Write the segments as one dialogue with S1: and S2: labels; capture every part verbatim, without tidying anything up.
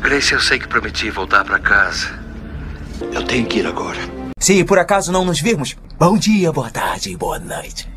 S1: Grace, eu sei que prometi voltar pra casa. Eu tenho que ir agora.
S2: Se por acaso não nos virmos, bom dia, boa tarde e boa noite.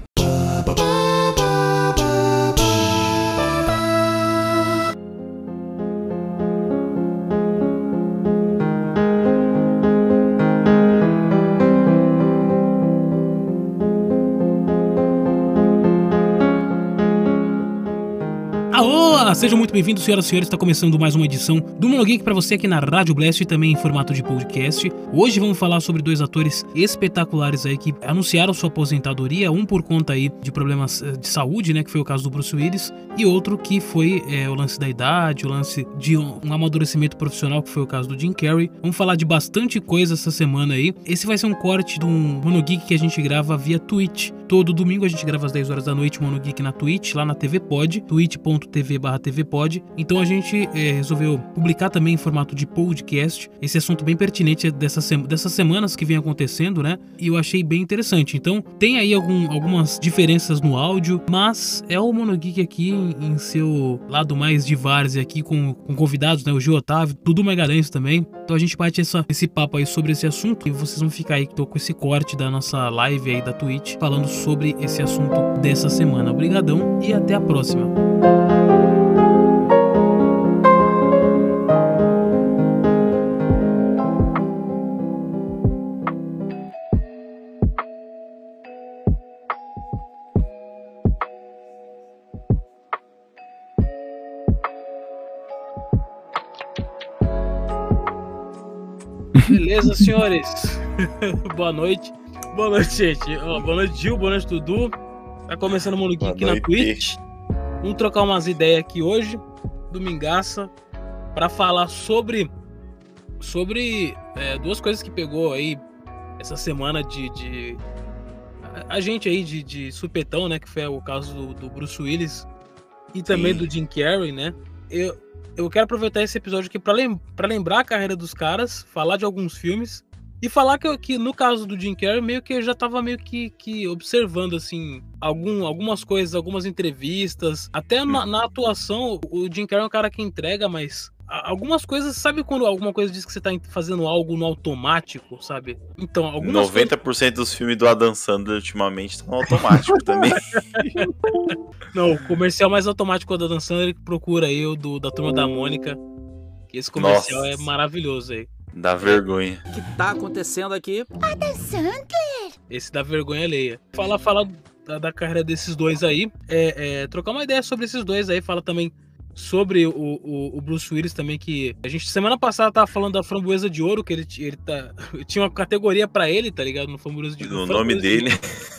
S3: Olá, sejam muito bem-vindos, senhoras e senhores. Está começando mais uma edição do Monogeek para você aqui na Rádio Blast e também em formato de podcast. Hoje vamos falar sobre dois atores espetaculares aí que anunciaram sua aposentadoria, um por conta aí de problemas de saúde, né, que foi o caso do Bruce Willis, e outro que foi é, o lance da idade, o lance de um amadurecimento profissional, que foi o caso do Jim Carrey. Vamos falar de bastante coisa essa semana aí. Esse vai ser um corte de um Monogeek que a gente grava via Twitch. Todo domingo a gente grava às dez horas da noite, Monogeek na Twitch, lá na T V Pod, twitch ponto t v barra T V Pod. Então a gente é, resolveu publicar também em formato de podcast esse assunto bem pertinente dessas, sema, dessas semanas que vem acontecendo, né? E eu achei bem interessante. Então tem aí algum, algumas diferenças no áudio, mas é o Monogeek aqui em, em seu lado mais de várzea aqui com, com convidados, né? O Gil Otávio, Dudu Magalhães também. Então a gente bate essa, esse papo aí sobre esse assunto e vocês vão ficar aí tô com esse corte da nossa live aí da Twitch falando sobre esse assunto dessa semana. Obrigadão e até a próxima. Beleza, senhores? Boa noite. Boa noite, gente. Boa noite, Gil. Boa noite, Dudu. Tá começando o Monogeek aqui na Twitch. Vamos trocar umas ideias aqui hoje, domingaça, pra falar sobre sobre é, duas coisas que pegou aí essa semana de, de a, a gente aí de, de supetão, né? Que foi o caso do, do Bruce Willis e também Sim. do Jim Carrey, né? Eu Eu quero aproveitar esse episódio aqui para lem- pra lembrar a carreira dos caras, falar de alguns filmes e falar que, que no caso do Jim Carrey, meio que eu já tava meio que, que observando, assim, algum, algumas coisas, algumas entrevistas, até na, na atuação, o Jim Carrey é um cara que entrega, mas algumas coisas, sabe quando alguma coisa diz que você tá fazendo algo no automático, sabe? Então, algumas
S4: noventa por cento coisas... dos filmes do Adam Sandler ultimamente estão no automático também.
S3: Não, o comercial mais automático do Adam Sandler que procura aí, o do, da Turma da Mônica. Esse comercial Nossa. é maravilhoso aí.
S4: Dá vergonha.
S2: O que tá acontecendo aqui?
S5: Adam Sandler!
S3: Esse dá vergonha alheia. Fala, fala da, da carreira desses dois aí. É, é, trocar uma ideia sobre esses dois aí. Fala também sobre o, o, o Bruce Willis também, que a gente semana passada tava falando da Framboesa de Ouro, que ele, ele tá, tinha uma categoria pra ele, tá ligado? No Framboesa de Ouro.
S4: O nome dele.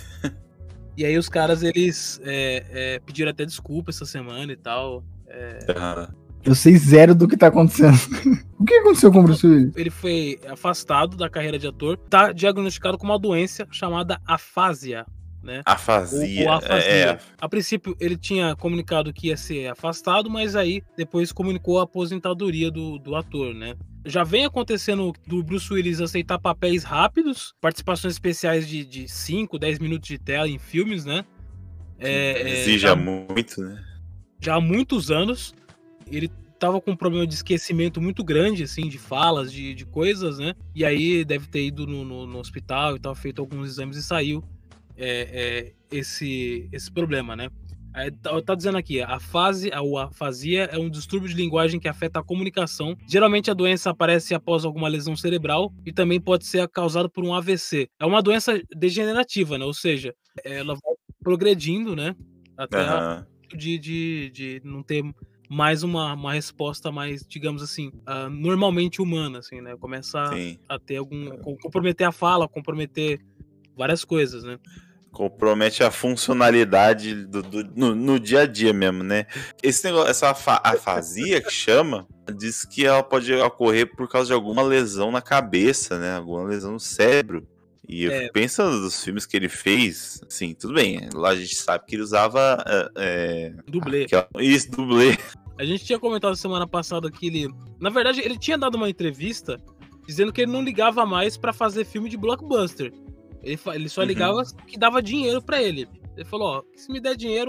S3: E aí os caras, eles é, é, pediram até desculpa essa semana e tal. É...
S4: Ah.
S6: Eu sei zero do que tá acontecendo. O que aconteceu com o Bruce Willis?
S3: Ele foi afastado da carreira de ator, tá diagnosticado com uma doença chamada afásia, né?
S4: Afasia.
S3: Ou, ou afasia.
S4: É.
S3: A princípio, ele tinha comunicado que ia ser afastado, mas aí depois comunicou a aposentadoria do, do ator, né? Já vem acontecendo do Bruce Willis aceitar papéis rápidos, participações especiais de cinco, dez minutos de tela em filmes, né?
S4: É, Exige já, muito, né?
S3: Já há muitos anos. Ele tava com um problema de esquecimento muito grande, assim, de falas, de, de coisas, né? E aí deve ter ido no, no, no hospital e tal, feito alguns exames e saiu é, é, esse, esse problema, né? Aí, tá, tá dizendo aqui, a fase, a afasia é um distúrbio de linguagem que afeta a comunicação. Geralmente a doença aparece após alguma lesão cerebral e também pode ser causada por um A V C. É uma doença degenerativa, né? Ou seja, ela vai progredindo, né? Até uhum. a, de, de, de não ter mais uma, uma resposta mais, digamos assim, uh, normalmente humana, assim, né? Começa a, a ter algum... comprometer a fala, comprometer várias coisas, né?
S4: Compromete a funcionalidade do, do, no, no dia a dia mesmo, né? Esse negócio, essa afa, afasia que chama, diz que ela pode ocorrer por causa de alguma lesão na cabeça, né? Alguma lesão no cérebro. E eu é. fico pensando nos filmes que ele fez, assim, tudo bem, lá a gente sabe que ele usava... É,
S3: dublê.
S4: Aquela, isso, dublê.
S3: A gente tinha comentado semana passada que ele... Na verdade, ele tinha dado uma entrevista dizendo que ele não ligava mais pra fazer filme de blockbuster. Ele, ele só ligava uhum. que dava dinheiro pra ele. Ele falou, ó, se me der dinheiro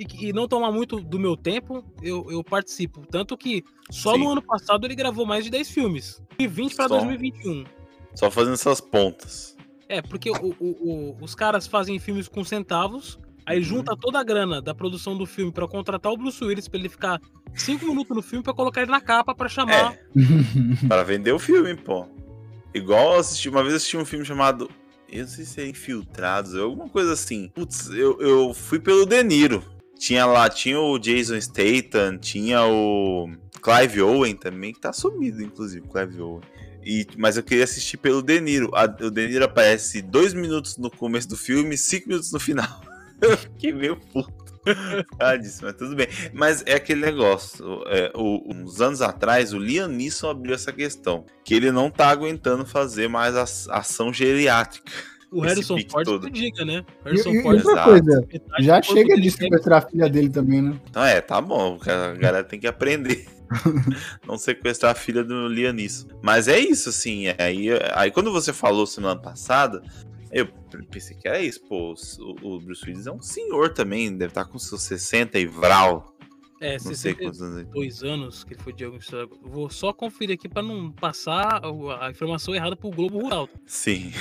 S3: e, e não tomar muito do meu tempo, eu, eu participo. Tanto que só
S4: Sim.
S3: no ano passado ele gravou mais de dez filmes. dois mil e vinte para
S4: Só.
S3: dois mil e vinte e um.
S4: Só fazendo essas pontas.
S3: É, porque o, o, o, os caras fazem filmes com centavos, aí
S4: Uhum.
S3: junta toda a grana da produção do filme pra contratar o Bruce Willis pra ele ficar cinco minutos no filme pra colocar ele na capa pra chamar.
S4: É, para vender o filme, pô. Igual eu assisti, uma vez eu assisti um filme chamado, eu não sei se é Infiltrados, ou alguma coisa assim. Putz, eu, eu fui pelo De Niro. Tinha lá, tinha o Jason Statham, tinha o Clive Owen também, que tá sumido, inclusive, Clive Owen. E, mas eu queria assistir pelo De Niro. A, o De Niro aparece dois minutos no começo do filme e cinco minutos no final. Eu fiquei meio puto. Ah, disse, mas tudo bem. Mas é aquele negócio. É, o, uns anos atrás, o Liam Neeson abriu essa questão. Que ele não tá aguentando fazer mais a, ação geriátrica.
S3: O
S4: Esse
S3: Harrison
S4: pique
S3: Ford
S4: todo.
S3: que diga, né? O
S6: E,
S3: Harrison
S6: e
S3: Ford
S6: outra
S4: exato.
S6: coisa,
S3: metade
S6: já
S3: do corpo
S6: chega
S3: dele
S6: de
S3: é-
S6: sequestrar a filha dele também, né?
S4: Então é, tá bom. A galera tem que aprender. Não sequestrar a filha do Liam Neeson. Mas é isso, assim. Aí, aí quando você falou semana passada, eu pensei que era isso. Pô, o, o Bruce Willis é um senhor também. Deve estar com seus sessenta e vral.
S3: É,
S4: Não sei
S3: sessenta
S4: quantos anos ele tem.
S3: dois anos que ele foi diagnosticado. Vou só conferir aqui pra não passar a a informação errada pro Globo Rural.
S4: Sim.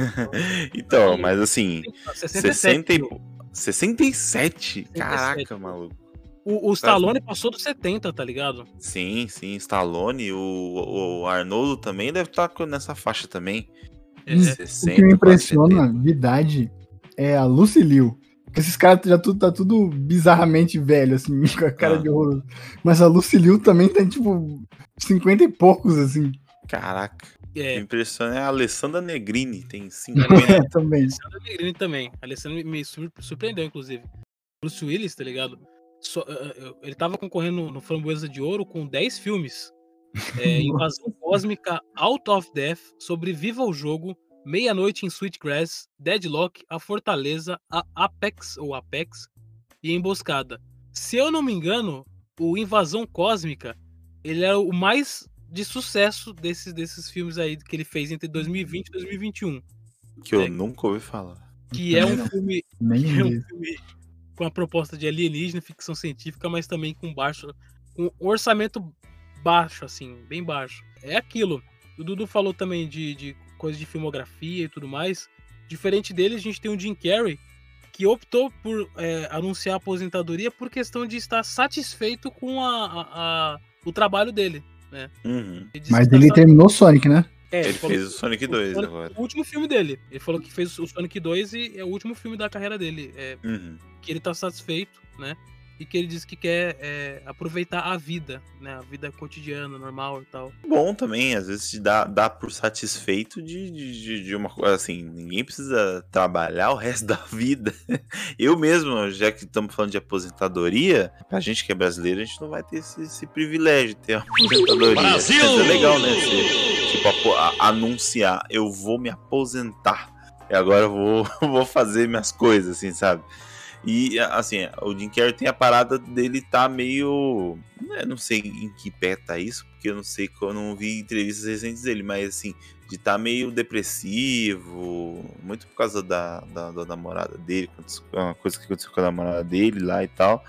S4: Então, mas assim,
S3: sessenta e sete.
S4: sessenta e... sessenta e sete? Caraca, maluco.
S3: O, o Stallone passou dos setenta, tá ligado?
S4: Sim, sim, Stallone, o, o Arnoldo também deve estar nessa faixa também.
S3: É,
S6: Hum,
S4: sessenta,
S6: o que me
S4: quase
S6: impressiona de idade é a Lucy Liu. Porque esses caras já tudo, tá tudo bizarramente velho, assim, com a cara
S4: Ah.
S6: de horror. Mas a Lucy Liu também tem, tipo, cinquenta e poucos, assim.
S4: Caraca. O que
S3: É,
S4: me impressiona é a Alessandra Negrini, tem cinquenta.
S6: também.
S3: Alessandro Negrini também. Alessandro me sur- surpreendeu, inclusive. Bruce Willis, tá ligado? Só- eh, eh, ele tava concorrendo no Framboesa de Ouro com dez filmes. É, Invasão Cósmica, Out of Death, Sobreviva ao Jogo, Meia-Noite em Sweetgrass, Deadlock, A Fortaleza, a Apex ou Apex e Emboscada. Se eu não me engano, o Invasão Cósmica, ele era o mais de sucesso desses, desses filmes aí que ele fez entre dois mil e vinte e dois mil e vinte e um.
S4: Que eu
S3: É.
S4: nunca ouvi falar.
S3: Que é um
S6: Também não.
S3: filme
S6: Nem
S3: que é um
S6: mesmo.
S3: filme com a proposta de alienígena, ficção científica, mas também com baixo, com um orçamento baixo, assim, bem baixo. É aquilo. O Dudu falou também de, de coisa de filmografia e tudo mais. Diferente dele, a gente tem o Jim Carrey, que optou por é, anunciar a aposentadoria por questão de estar satisfeito com a, a- a- o trabalho dele. Né?
S4: Uhum.
S3: Ele disse
S6: Mas
S3: que
S6: ele
S3: tá-
S6: terminou Sonic, né?
S3: é,
S4: Ele
S3: falou
S4: fez o Sonic
S3: que
S4: dois
S3: Sonic-
S4: agora.
S3: o último filme dele. Ele falou que fez o Sonic dois e é o último filme da carreira dele. É,
S4: Uhum.
S3: que ele tá satisfeito, né? E que ele diz que quer é, aproveitar a vida, né? A vida cotidiana, normal e tal.
S4: Bom também, às vezes te dá, dá por satisfeito de, de, de- de uma coisa assim, ninguém precisa trabalhar o resto da vida. Eu mesmo, já que estamos falando de aposentadoria, pra gente que é brasileiro, a gente não vai ter esse, esse privilégio de ter uma aposentadoria.
S1: Brasil!
S4: Mas é legal, né? Você, tipo, apo- a- anunciar, eu vou me aposentar. E agora eu vou, vou fazer minhas coisas, assim, sabe? E, assim, o Jim Carrey tem a parada dele tá meio... Eu não sei em que pé tá isso, porque eu não sei, eu não vi entrevistas recentes dele, mas, assim, de tá meio depressivo, muito por causa da, da, da namorada dele, uma coisa que aconteceu com a namorada dele lá e tal.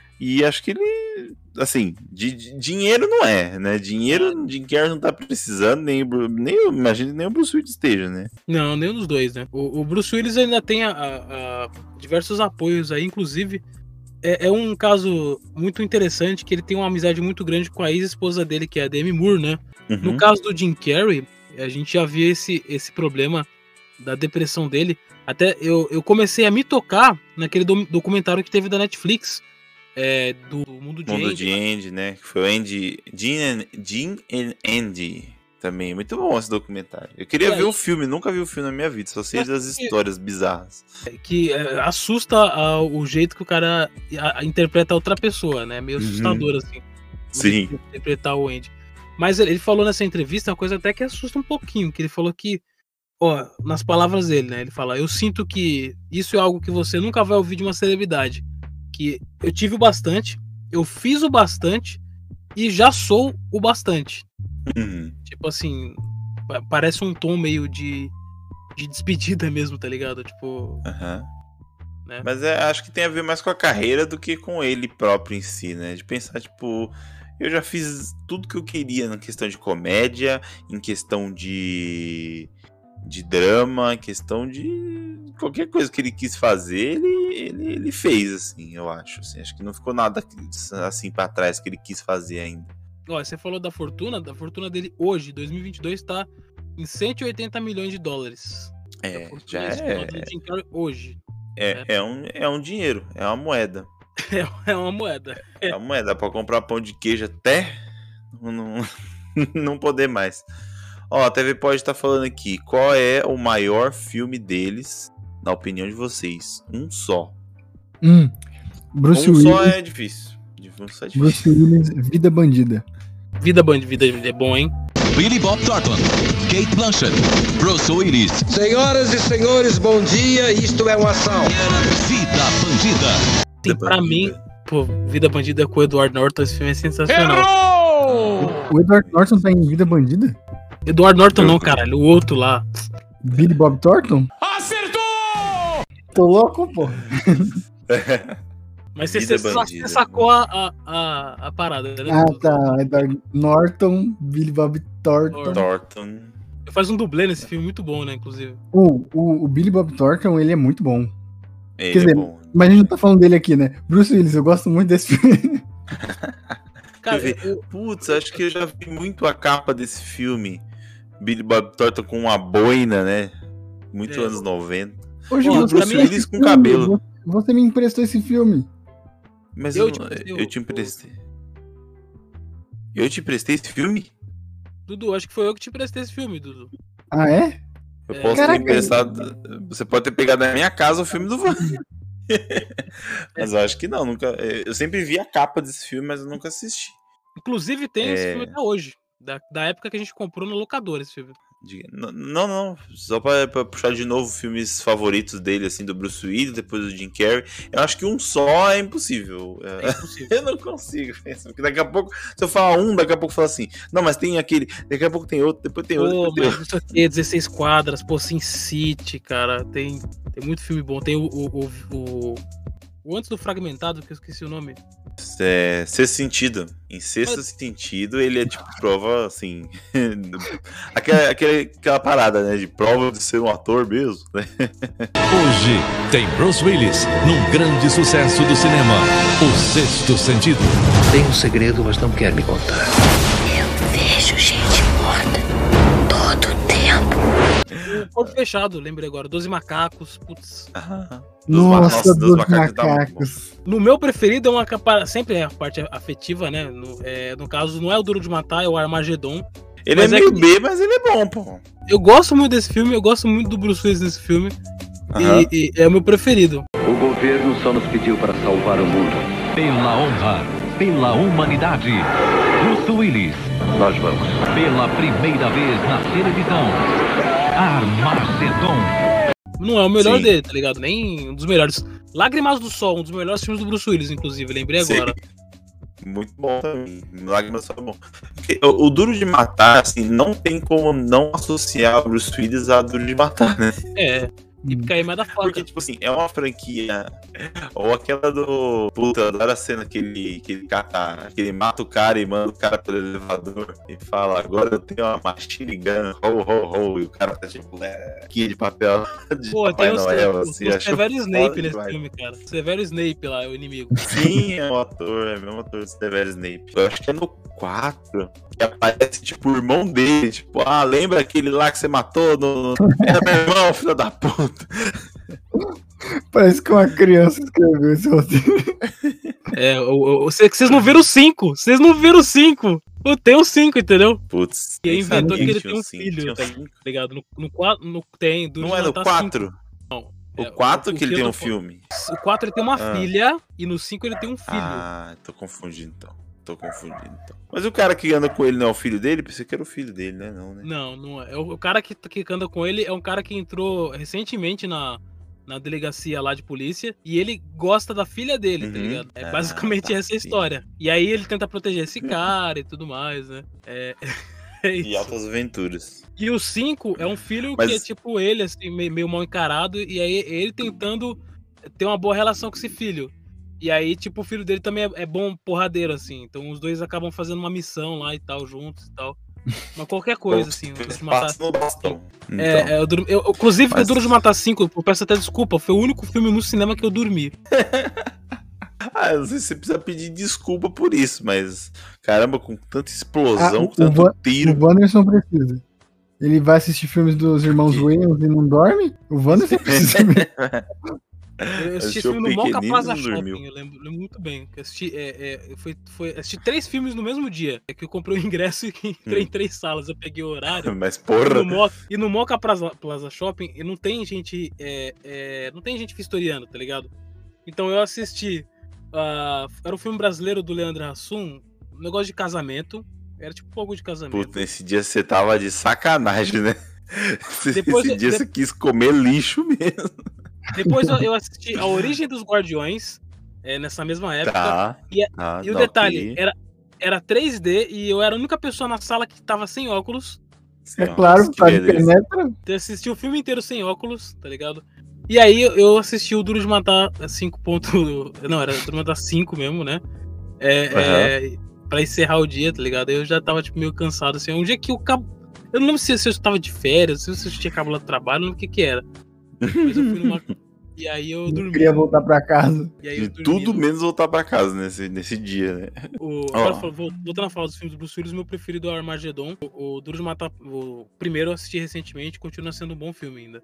S4: E acho que ele, assim, de, de- dinheiro não é, né? Dinheiro, Jim Carrey não tá precisando, nem, o Bru- nem eu imagino nem o Bruce Willis esteja, né?
S3: Não, nenhum dos dois, né? O, o Bruce Willis ainda tem a, a- a diversos apoios aí, inclusive é, é um caso muito interessante que ele tem uma amizade muito grande com a ex-esposa dele, que é a Demi Moore, né? No
S4: Uhum.
S3: caso do Jim Carrey, a gente já via esse, esse problema da depressão dele. Até eu, eu comecei a me tocar naquele do- documentário que teve da Netflix, é, do Mundo de
S4: Mundo
S3: Andy,
S4: de Andy, né? Que foi o Andy. Jim and, Jim and Andy. Também. Muito bom esse documentário. Eu queria
S3: E
S4: ver
S3: aí?
S4: o filme, nunca vi o filme na minha vida, só sei
S3: Mas
S4: das
S3: que-
S4: histórias bizarras.
S3: que é, assusta a- o jeito que o cara a- a- interpreta a outra pessoa, né? Meio
S4: Uhum.
S3: assustador, assim.
S4: Sim.
S3: Interpretar o Andy. Mas ele, ele falou nessa entrevista uma coisa até que assusta um pouquinho, que ele falou que, ó, nas palavras dele, né? Ele fala, eu sinto que isso é algo que você nunca vai ouvir de uma celebridade. Que eu tive o bastante, eu fiz o bastante e já sou o bastante.
S4: Uhum.
S3: Tipo assim, pa- parece um tom meio de, de despedida mesmo, tá ligado? Tipo,
S4: Aham.
S3: né?
S4: Mas é, acho que tem a ver mais com a carreira do que com ele próprio em si, né? De pensar, tipo, eu já fiz tudo que eu queria na questão de comédia, em questão de, de drama, em questão de qualquer coisa que ele quis fazer, ele, ele, ele fez, assim, eu acho. Assim, acho que não ficou nada assim pra trás que ele quis fazer ainda.
S3: Ó, você falou da fortuna, da fortuna dele hoje, dois mil e vinte e dois, tá em cento e oitenta milhões de dólares.
S4: É,
S3: A fortuna
S4: já
S3: estimada
S4: é.
S3: do Jim Carrey hoje.
S4: É, é, um, é um dinheiro, é uma moeda.
S3: É uma moeda.
S4: É uma moeda, dá pra comprar pão de queijo até não, não poder mais. Ó, a T V pode estar falando aqui, qual é o maior filme deles, na opinião de vocês? Um só.
S6: Hum, Bruce
S4: um
S6: Willis.
S4: só é difícil. Um só é difícil.
S6: Bruce Willis, Vida Bandida.
S3: Vida Band, Vida é bom, hein?
S7: Billy Bob Thornton, Kate Blanchett, Bruce Willis,
S8: Senhoras e senhores, bom dia, isto é uma ação.
S7: Vida Bandida.
S3: Sim, pra mim, pô, Vida Bandida com o Edward Norton, esse filme é sensacional.
S6: O Edward Norton tá em Vida Bandida?
S3: Edward Norton não, caralho, o outro lá.
S6: Billy Bob Thornton?
S7: Acertou!
S6: Tô louco, pô.
S3: Mas você,
S4: Vida
S3: você,
S4: Bandida.
S3: você sacou a, a, a, a parada, né?
S6: Ah, tá. Edward Norton, Billy Bob Thornton.
S4: Thornton.
S3: Faz um dublê nesse filme muito bom, né, inclusive.
S6: O, o, o Billy Bob Thornton, ele é muito bom.
S4: Ele
S6: Quer dizer,
S4: é bom.
S6: mas a gente não tá falando dele aqui, né? Bruce Willis, eu gosto muito desse filme.
S3: Cara,
S4: Quer ver?
S3: eu-
S4: Putz, acho que eu já vi muito a capa desse filme. Billy Bob Thornton com uma boina, né? Muito
S3: É.
S4: anos noventa.
S6: Hoje
S3: Ó,
S6: eu
S3: Bruce
S6: mostrei
S4: Willis
S6: esse
S4: com
S6: filme,
S4: cabelo.
S6: Você, você me emprestou esse filme.
S4: Mas
S3: Eu
S4: eu,
S3: te
S4: eu,
S3: emprestei
S4: eu
S3: o-
S4: te emprestei. Eu te emprestei esse filme?
S3: Dudu, acho que foi eu que te prestei esse filme, Dudu.
S6: Ah, é?
S4: Eu
S3: É.
S4: posso
S6: Caraca.
S4: ter emprestado. Você pode ter pegado na minha casa o filme do Van. Mas eu acho que não, nunca. Eu sempre vi a capa desse filme, mas eu nunca assisti.
S3: Inclusive tem esse
S4: É.
S3: filme até hoje. Da, da época que a gente comprou no locador esse filme.
S4: Diga- n- Não, não. Só pra, pra puxar de novo filmes favoritos dele, assim, do Bruce Willis, depois do Jim Carrey. Eu acho que um só é impossível. É,
S3: É impossível.
S4: eu não consigo. Porque daqui a pouco, se eu falar um, daqui a pouco eu falo assim. Não, mas tem aquele. Daqui a pouco tem outro, depois tem outro.
S3: Pô,
S4: Depois tem
S3: mas
S4: outro.
S3: isso aqui é dezesseis quadras, pô, Sin City, cara. Tem, tem muito filme bom. Tem o, o, o, o, o antes do Fragmentado, que eu esqueci o nome.
S4: É, sexto sentido. Em sexto sentido, ele é tipo prova, assim. aquela, aquela, aquela parada, né? De prova de ser um ator mesmo, né?
S7: Hoje tem Bruce Willis num grande sucesso do cinema, O Sexto Sentido.
S1: Tem um segredo, mas não quer me contar.
S5: Eu vejo gente morta todo tempo.
S3: O Corpo Fechado, lembrei agora. Doze Macacos, putz.
S4: Ah, dos ma-
S6: Nossa,
S4: nossa,
S6: dos
S4: macacos tá muito bom.
S6: macacos.
S3: No meu preferido é uma capa. Sempre é a parte afetiva, né? No, é, no caso, não é o Duro de Matar, é o Armagedon.
S4: Ele
S3: Mas
S4: é
S3: é
S4: meio
S3: que-
S4: B, mas ele é bom, pô.
S3: Eu gosto muito desse filme, eu gosto muito do Bruce Willis nesse filme.
S4: Aham.
S3: E, e é o meu preferido.
S1: O governo só nos pediu para salvar o mundo.
S7: Pela honra, pela humanidade, Bruce Willis,
S1: Nós vamos.
S7: pela primeira vez na televisão, Armagedon.
S3: Não é o melhor
S4: Sim.
S3: dele, tá ligado? Nem um dos melhores. Lágrimas do Sol, um dos melhores filmes do Bruce Willis, inclusive, lembrei
S4: Sim.
S3: agora.
S4: Muito bom também. Lágrimas só é bom. Porque o, o Duro de Matar, assim, não tem como não associar o Bruce Willis a Duro de Matar, né?
S3: É, e
S6: Hum.
S3: cair mais da faca.
S4: Porque, tipo assim, é uma franquia. Ou aquela do. Puta, eu adoro a cena que ele, que ele cata, que ele mata o cara e manda o cara pelo elevador e fala: agora eu tenho uma machine gun, ho, ho, ho. E o cara tá tipo, é, aqui de papel de
S3: Pô,
S4: Papai
S3: tem o,
S4: Noel,
S3: o,
S4: assim.
S3: o
S4: acho
S3: Severo
S4: foda
S3: Snape nesse
S4: demais.
S3: filme, cara. Severo Snape lá, é o inimigo.
S4: Sim, é o ator, é o mesmo ator do Severo Snape. Eu acho que é no quatro que aparece, tipo, o irmão dele. Tipo, ah, lembra aquele lá que você matou? No... Era meu irmão, filho da puta.
S6: Parece que uma criança escreveu esse roteiro.
S3: É, vocês não viram o cinco, vocês não viram o cinco. Eu tenho o cinco, entendeu?
S4: Putz.
S3: E aí
S4: nem sabia
S3: inventou que ele
S4: tinha
S3: tem um
S4: cinco,
S3: filho,
S4: tinha
S3: tá
S4: cinco.
S3: ligado? No, no, quatro, no, tem, Duro
S4: Não
S3: de
S4: é no
S3: Matar
S4: quatro?
S3: cinco. Não.
S4: O
S3: É,
S4: quatro
S3: o-
S4: que
S3: o
S4: ele
S3: que
S4: tem
S3: eu
S4: um
S3: tô-
S4: filme.
S3: O quatro ele tem uma
S4: Ah.
S3: filha e no cinco ele tem um filho.
S4: Ah, tô confundindo então. Tô confundindo então. Mas o cara que anda com ele não é o filho dele? Pensei que era o filho dele, né? Não, né?
S3: Não, não é. O, o cara que, que anda com ele é um cara que entrou recentemente na, na delegacia lá de polícia e ele gosta da filha dele, tá
S4: Uhum.
S3: ligado? É
S4: Ah,
S3: basicamente
S4: tá,
S3: essa a
S4: sim.
S3: história. E aí ele tenta proteger esse cara e tudo mais, né? É, é
S4: E
S3: isso.
S4: Altas Aventuras.
S3: E o cinco é um filho
S4: Mas-
S3: que é tipo ele, assim, meio, meio mal encarado, e aí ele tentando tem uma boa relação com esse filho. E aí, tipo, o filho dele também é, é bom porradeiro, assim. Então os dois acabam fazendo uma missão lá e tal, juntos e tal. Mas qualquer coisa, assim. O Duro de Matar...
S4: no bastão. Então.
S3: É, é, eu, durmo- eu- inclusive,
S4: Mas-
S3: o Duro de Matar cinco, eu peço até desculpa, foi o único filme no cinema que eu dormi.
S4: Ah, eu não sei se você precisa pedir desculpa por isso, mas caramba, com tanta
S6: Ah,
S4: explosão,
S6: o,
S4: com
S6: o,
S4: tanto
S6: Van-
S4: tiro.
S6: o Wanderson precisa. Ele vai assistir filmes dos irmãos
S4: Que-
S6: Wayans e não dorme? O Wanderson precisa mesmo.
S3: Eu assisti esse
S4: Assistiu
S3: filme no Moca
S4: Pequenino e
S3: Plaza
S4: não
S3: Shopping,
S4: dormiu.
S3: eu lembro, lembro muito bem. Que eu assisti, é, é, eu foi, foi, assisti três filmes no mesmo dia. É que eu comprei o ingresso e entrei em três salas. Eu peguei o horário.
S4: Mas
S3: E
S4: porra,
S3: no, Moca, e no Moca Plaza, Plaza Shopping e não tem gente. É, é, não tem gente vistoriana, tá ligado? Então eu assisti. ah, era um filme brasileiro do Leandro Hassum, um negócio de casamento. Era tipo um pouco de casamento.
S4: puta, nesse dia você tava de sacanagem, né?
S3: Depois
S4: Esse
S3: eu-
S4: dia
S3: de-
S4: você quis comer lixo mesmo.
S3: Depois eu, eu assisti A Origem dos Guardiões, é, nessa mesma época.
S4: Tá.
S3: E,
S4: tá,
S3: e o
S4: não,
S3: detalhe,
S4: ok.
S3: era, era três D e eu era a única pessoa na sala que tava sem óculos.
S6: É
S4: Nossa,
S6: claro,
S4: que
S6: tá de
S4: beleza.
S6: penetra.
S3: Então eu assisti o filme inteiro sem óculos, tá ligado? E aí eu- eu assisti o Duro de Matar cinco. Ponto... Não, era Duro de Matar cinco mesmo, né? É, é, pra encerrar o dia, tá ligado? Eu já tava tipo, meio cansado, assim. Um dia que eu cabo... Eu não lembro se, se eu tava de férias, se eu tinha acabado do trabalho, não lembro o que que era. Mas eu fui numa... E aí eu
S6: Não
S3: dormi.
S6: queria voltar pra casa.
S3: E aí eu
S4: De
S3: dormi
S4: tudo
S3: no-
S4: menos voltar pra casa nesse, nesse dia, né?
S3: O,
S4: Ó.
S3: agora, fal- vol- voltando a falar dos filmes do Bruce Willis, meu preferido é o Armageddon. O, o Duro de Matar, o primeiro eu assisti recentemente, continua sendo um bom filme ainda.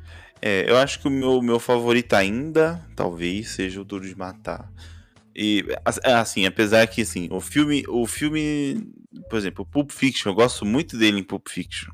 S4: É, eu acho que o meu, meu favorito ainda, talvez, seja o Duro de Matar. E, as- é, assim, apesar que, assim, o filme, o filme, por exemplo, o Pulp Fiction, eu gosto muito dele em Pulp Fiction.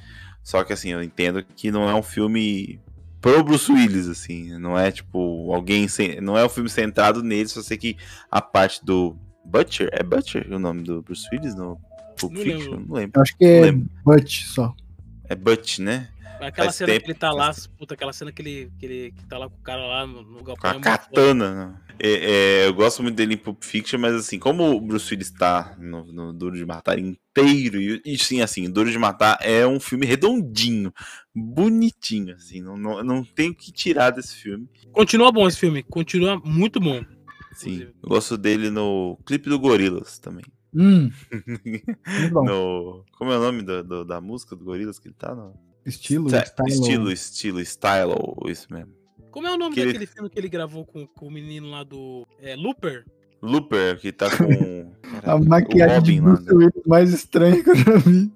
S4: Só que, assim, eu entendo que não é um filme pro Bruce Willis, assim, não é, tipo, alguém, sem, não é um filme centrado nele, só sei que a parte do Butcher, é Butcher o nome do Bruce Willis no Pulp
S3: Não
S4: Fiction?
S3: lembro.
S4: Não lembro.
S6: Eu acho que é
S4: Lembro.
S6: Butch só.
S4: É Butch, né?
S3: Aquela
S4: Faz
S3: cena
S4: tempo,
S3: que ele tá lá,
S4: faz
S3: puta, aquela cena que ele, que ele que tá lá com o cara lá no, no
S4: Com
S3: galpão.
S4: a
S3: é muito foda.
S4: katana, né? É, é, eu gosto muito dele em Pulp Fiction, mas assim, como o Bruce Willis tá no, no Duro de Matar inteiro, e, e sim, assim, Duro de Matar é um filme redondinho, bonitinho, assim, não, não, não tenho o que tirar desse filme.
S3: Continua bom esse filme, continua muito bom.
S4: Sim,
S3: Inclusive.
S4: eu gosto dele no clipe do Gorillaz também.
S6: Hum, muito bom.
S4: No, como é o nome do, do- da música do Gorillaz que ele tá? No,
S6: Estilo,
S4: Sta-
S6: style.
S4: estilo, estilo, style, ou isso mesmo.
S3: Como é o nome
S4: Que ele-
S3: daquele filme que ele gravou com, com o menino lá do é, Looper?
S4: Looper, que tá com
S6: A maquiagem de
S4: Robin lá,
S6: Bruce Willis mais estranha que eu já vi.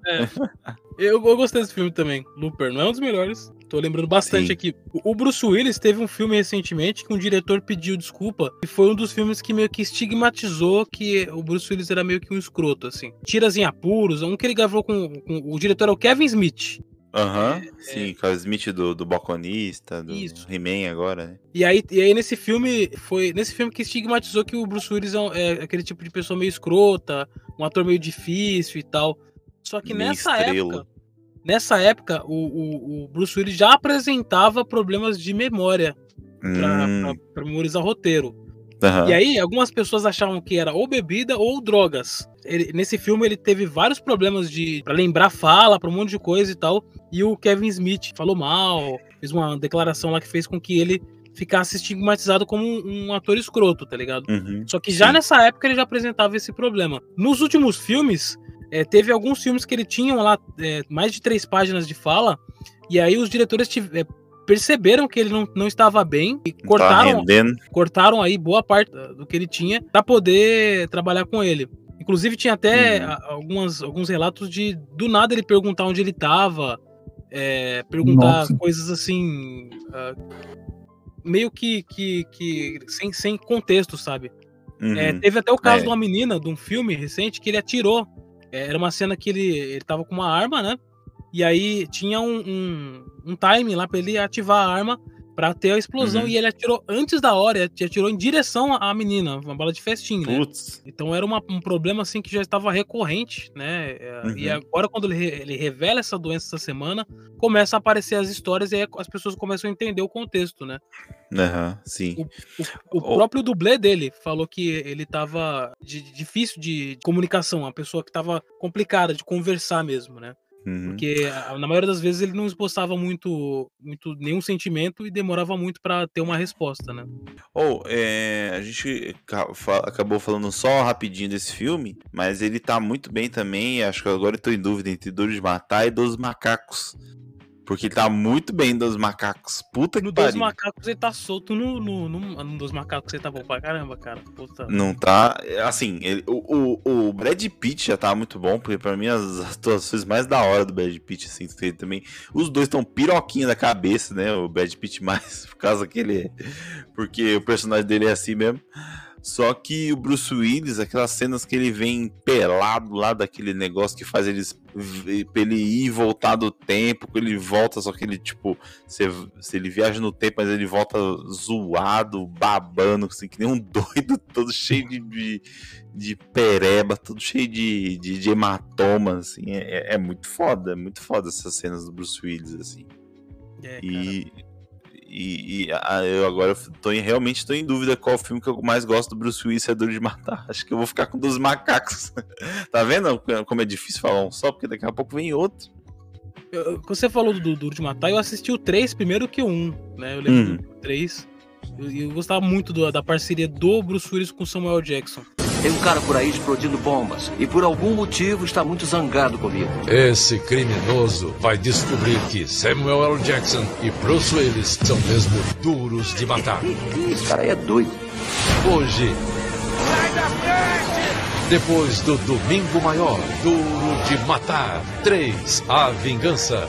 S3: Eu, eu gostei desse filme também. Looper não é um dos melhores. Tô lembrando bastante
S4: Sim.
S3: aqui. O, o Bruce Willis teve um filme recentemente que um diretor pediu desculpa. E foi um dos filmes que meio que estigmatizou que o Bruce Willis era meio que um escroto, assim. Tiras em apuros. Um que ele gravou com, com o diretor é o Kevin Smith.
S4: Aham, sim, com o Smith do, do Balconista, do
S3: Isso.
S4: He-Man agora, né?
S3: E aí, e aí nesse filme, foi nesse filme que estigmatizou que o Bruce Willis é, um- é aquele tipo de pessoa meio escrota, um ator meio difícil e tal. Só que
S4: Meio
S3: nessa
S4: estrela.
S3: época, nessa época, o, o, o Bruce Willis já apresentava problemas de memória pra,
S4: Hum,
S3: pra- pra memorizar roteiro.
S4: aham.
S3: E aí, algumas pessoas achavam que era ou bebida ou drogas. Ele- nesse filme, ele teve vários problemas de pra lembrar fala, pra um monte de coisa e tal. E o Kevin Smith falou mal, fez uma declaração lá que fez com que ele ficasse estigmatizado como um, um ator escroto, tá ligado?
S4: Uhum,
S3: Só que já
S4: sim.
S3: nessa época ele já apresentava esse problema. Nos últimos filmes, é, teve alguns filmes que ele tinha lá é, mais de três páginas de fala, e aí os diretores tive- é, perceberam que ele não, não estava bem e
S4: Tá
S3: cortaram,
S4: rendendo.
S3: cortaram aí boa parte da- do que ele tinha pra poder trabalhar com ele. Inclusive tinha até
S4: Uhum.
S3: a- algumas, alguns relatos de do nada ele perguntar onde ele tava, é, perguntar
S6: Nossa.
S3: coisas assim, ah, meio que, que, que sem, sem contexto, sabe?
S4: Uhum.
S3: É, teve até o caso
S4: É.
S3: de uma menina de um filme recente que ele atirou. É, era uma cena que ele, ele tava com uma arma, né? E aí tinha um, um, um time lá pra ele ativar a arma pra ter a explosão.
S4: Uhum.
S3: E ele atirou antes da hora, ele atirou em direção à menina, uma bala de festim, né?
S4: Putz.
S3: Então era uma- um problema assim que já estava recorrente, né? É,
S4: Uhum.
S3: E agora, quando ele, re- ele revela essa doença essa semana, começa a aparecer as histórias e aí as pessoas começam a entender o contexto, né?
S4: Aham, sim.
S3: O
S4: Oh.
S3: próprio dublê dele falou que ele tava de, de- difícil de comunicação, uma pessoa que tava complicada de conversar mesmo, né?
S4: Uhum.
S3: Porque na maioria das vezes ele não esboçava muito, muito nenhum sentimento e demorava muito pra ter uma resposta, né?
S4: Ou, é, a gente ca- fa- acabou falando só rapidinho desse filme, mas ele tá muito bem também. Acho que agora eu tô em dúvida entre Duro de Matar e Dos Macacos. Porque ele tá muito bem dos macacos. Puta que
S3: No Dois
S4: pariu.
S3: Macacos ele tá solto no, no, no, no Dois Macacos ele tá bom pra caramba, cara. Puta.
S4: Não tá. Assim, ele- o, o, o Brad Pitt já tá muito bom, porque pra mim as atuações mais da hora do Brad Pitt, assim, ele também. Os dois estão piroquinha da cabeça, né? O Brad Pitt mais, por causa que ele. Porque o personagem dele é assim mesmo. Só que o Bruce Willis, aquelas cenas que ele vem pelado lá daquele negócio que faz eles v- pra ele ir e voltar do tempo, que ele volta, só que ele, tipo, se, se ele viaja no tempo, mas ele volta zoado, babando, assim, que nem um doido, todo cheio de, de, de pereba, todo cheio de, de, de hematoma, assim, é, é muito foda, é muito foda essas cenas do Bruce Willis, assim.
S3: É, cara.
S4: E, e, e ah, eu agora tô em, realmente estou em dúvida qual filme que eu mais gosto do Bruce Willis, se é Duro de Matar. Acho que eu vou ficar com Dos Macacos. Tá vendo como é difícil falar um só? Porque daqui a pouco vem outro.
S3: Eu- Quando você falou do Duro de Matar, eu assisti o três primeiro que o um, né? Eu lembro
S4: Hum.
S3: do três. Eu, eu gostava muito do- da parceria do Bruce Willis com Samuel Jackson.
S1: Tem um cara por aí explodindo bombas e por algum motivo está muito zangado comigo.
S7: Esse criminoso vai descobrir que Samuel L. Jackson e Bruce Willis são mesmo duros de matar.
S1: Esse cara aí é doido.
S7: Hoje, depois do Domingo Maior, Duro de Matar três, A Vingança.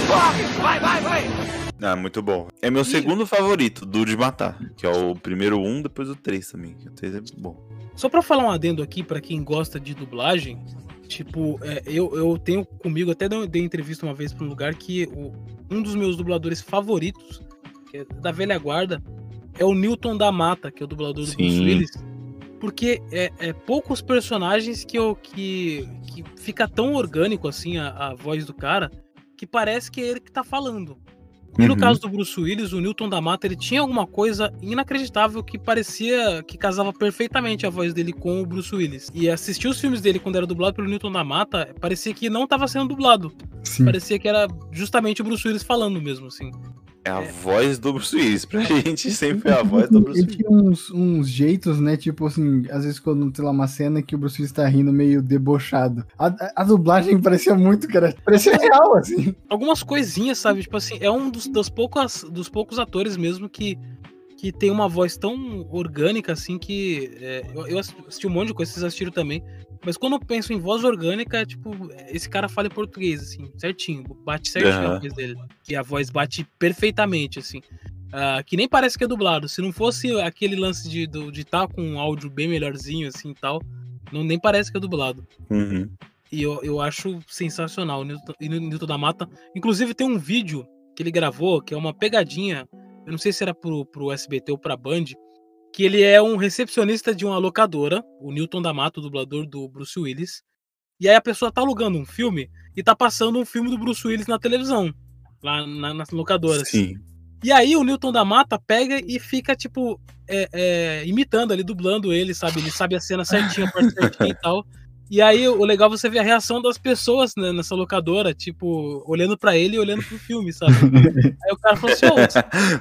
S4: Ah, muito bom. É meu segundo favorito, Duro de Matar. Que é o primeiro um, depois o três também. Que o três é muito bom.
S3: Só pra falar um adendo aqui, pra quem gosta de dublagem, tipo, é, eu, eu tenho comigo, até dei dei entrevista uma vez pra um lugar que o- um dos meus dubladores favoritos, que é da velha guarda, é o Newton da Mata, que é o dublador do
S4: Sim.
S3: Bruce Willis. Porque é, é poucos personagens que, eu, que, que fica tão orgânico assim a, a voz do cara, que parece que é ele que tá falando. E no
S4: Uhum.
S3: caso do Bruce Willis, o Newton da Mata, ele tinha alguma coisa inacreditável que parecia que casava perfeitamente a voz dele com o Bruce Willis. E assistir os filmes dele quando era dublado pelo Newton da Mata, parecia que não estava sendo dublado.
S6: Sim.
S3: Parecia que era justamente o Bruce Willis falando mesmo, assim.
S4: É a voz do Bruce Willis. Pra gente sempre é a voz do Bruce
S6: Ele
S4: Willis.
S6: tinha uns, uns jeitos, né? Tipo assim, às vezes quando tem lá uma cena que o Bruce Willis tá rindo meio debochado. A, a- a dublagem parecia muito, cara. Parecia real, assim.
S3: Algumas coisinhas, sabe? Tipo assim, é um dos, das poucas, dos poucos atores mesmo que, que tem uma voz tão orgânica, assim, que... é, eu, eu assisti um monte de coisa, vocês assistiram também. Mas quando eu penso em voz orgânica, é tipo, esse cara fala em português, assim, certinho. Bate certinho
S4: Aham.
S3: a voz dele. Que a voz bate perfeitamente, assim. Ah, que nem parece que é dublado. Se não fosse aquele lance de estar de tá com um áudio bem melhorzinho, assim, e tal, não, nem parece que é dublado.
S4: Uhum.
S3: E eu, eu acho sensacional o Newton, e o Newton da Mata. Inclusive tem um vídeo que ele gravou, que é uma pegadinha, eu não sei se era pro, pro S B T ou pra Band, que ele é um recepcionista de uma locadora, o Newton da Mata, o dublador do Bruce Willis, e aí a pessoa tá alugando um filme e tá passando um filme do Bruce Willis na televisão, lá na, nas locadoras.
S4: Sim.
S3: E aí o Newton da Mata pega e fica, tipo, é, é, imitando ali, dublando ele, sabe? Ele sabe a cena certinha, a parte certinha e tal. E aí o legal é você ver a reação das pessoas, né, nessa locadora, tipo, olhando pra ele e olhando pro filme, sabe? Aí o cara falou assim, ô,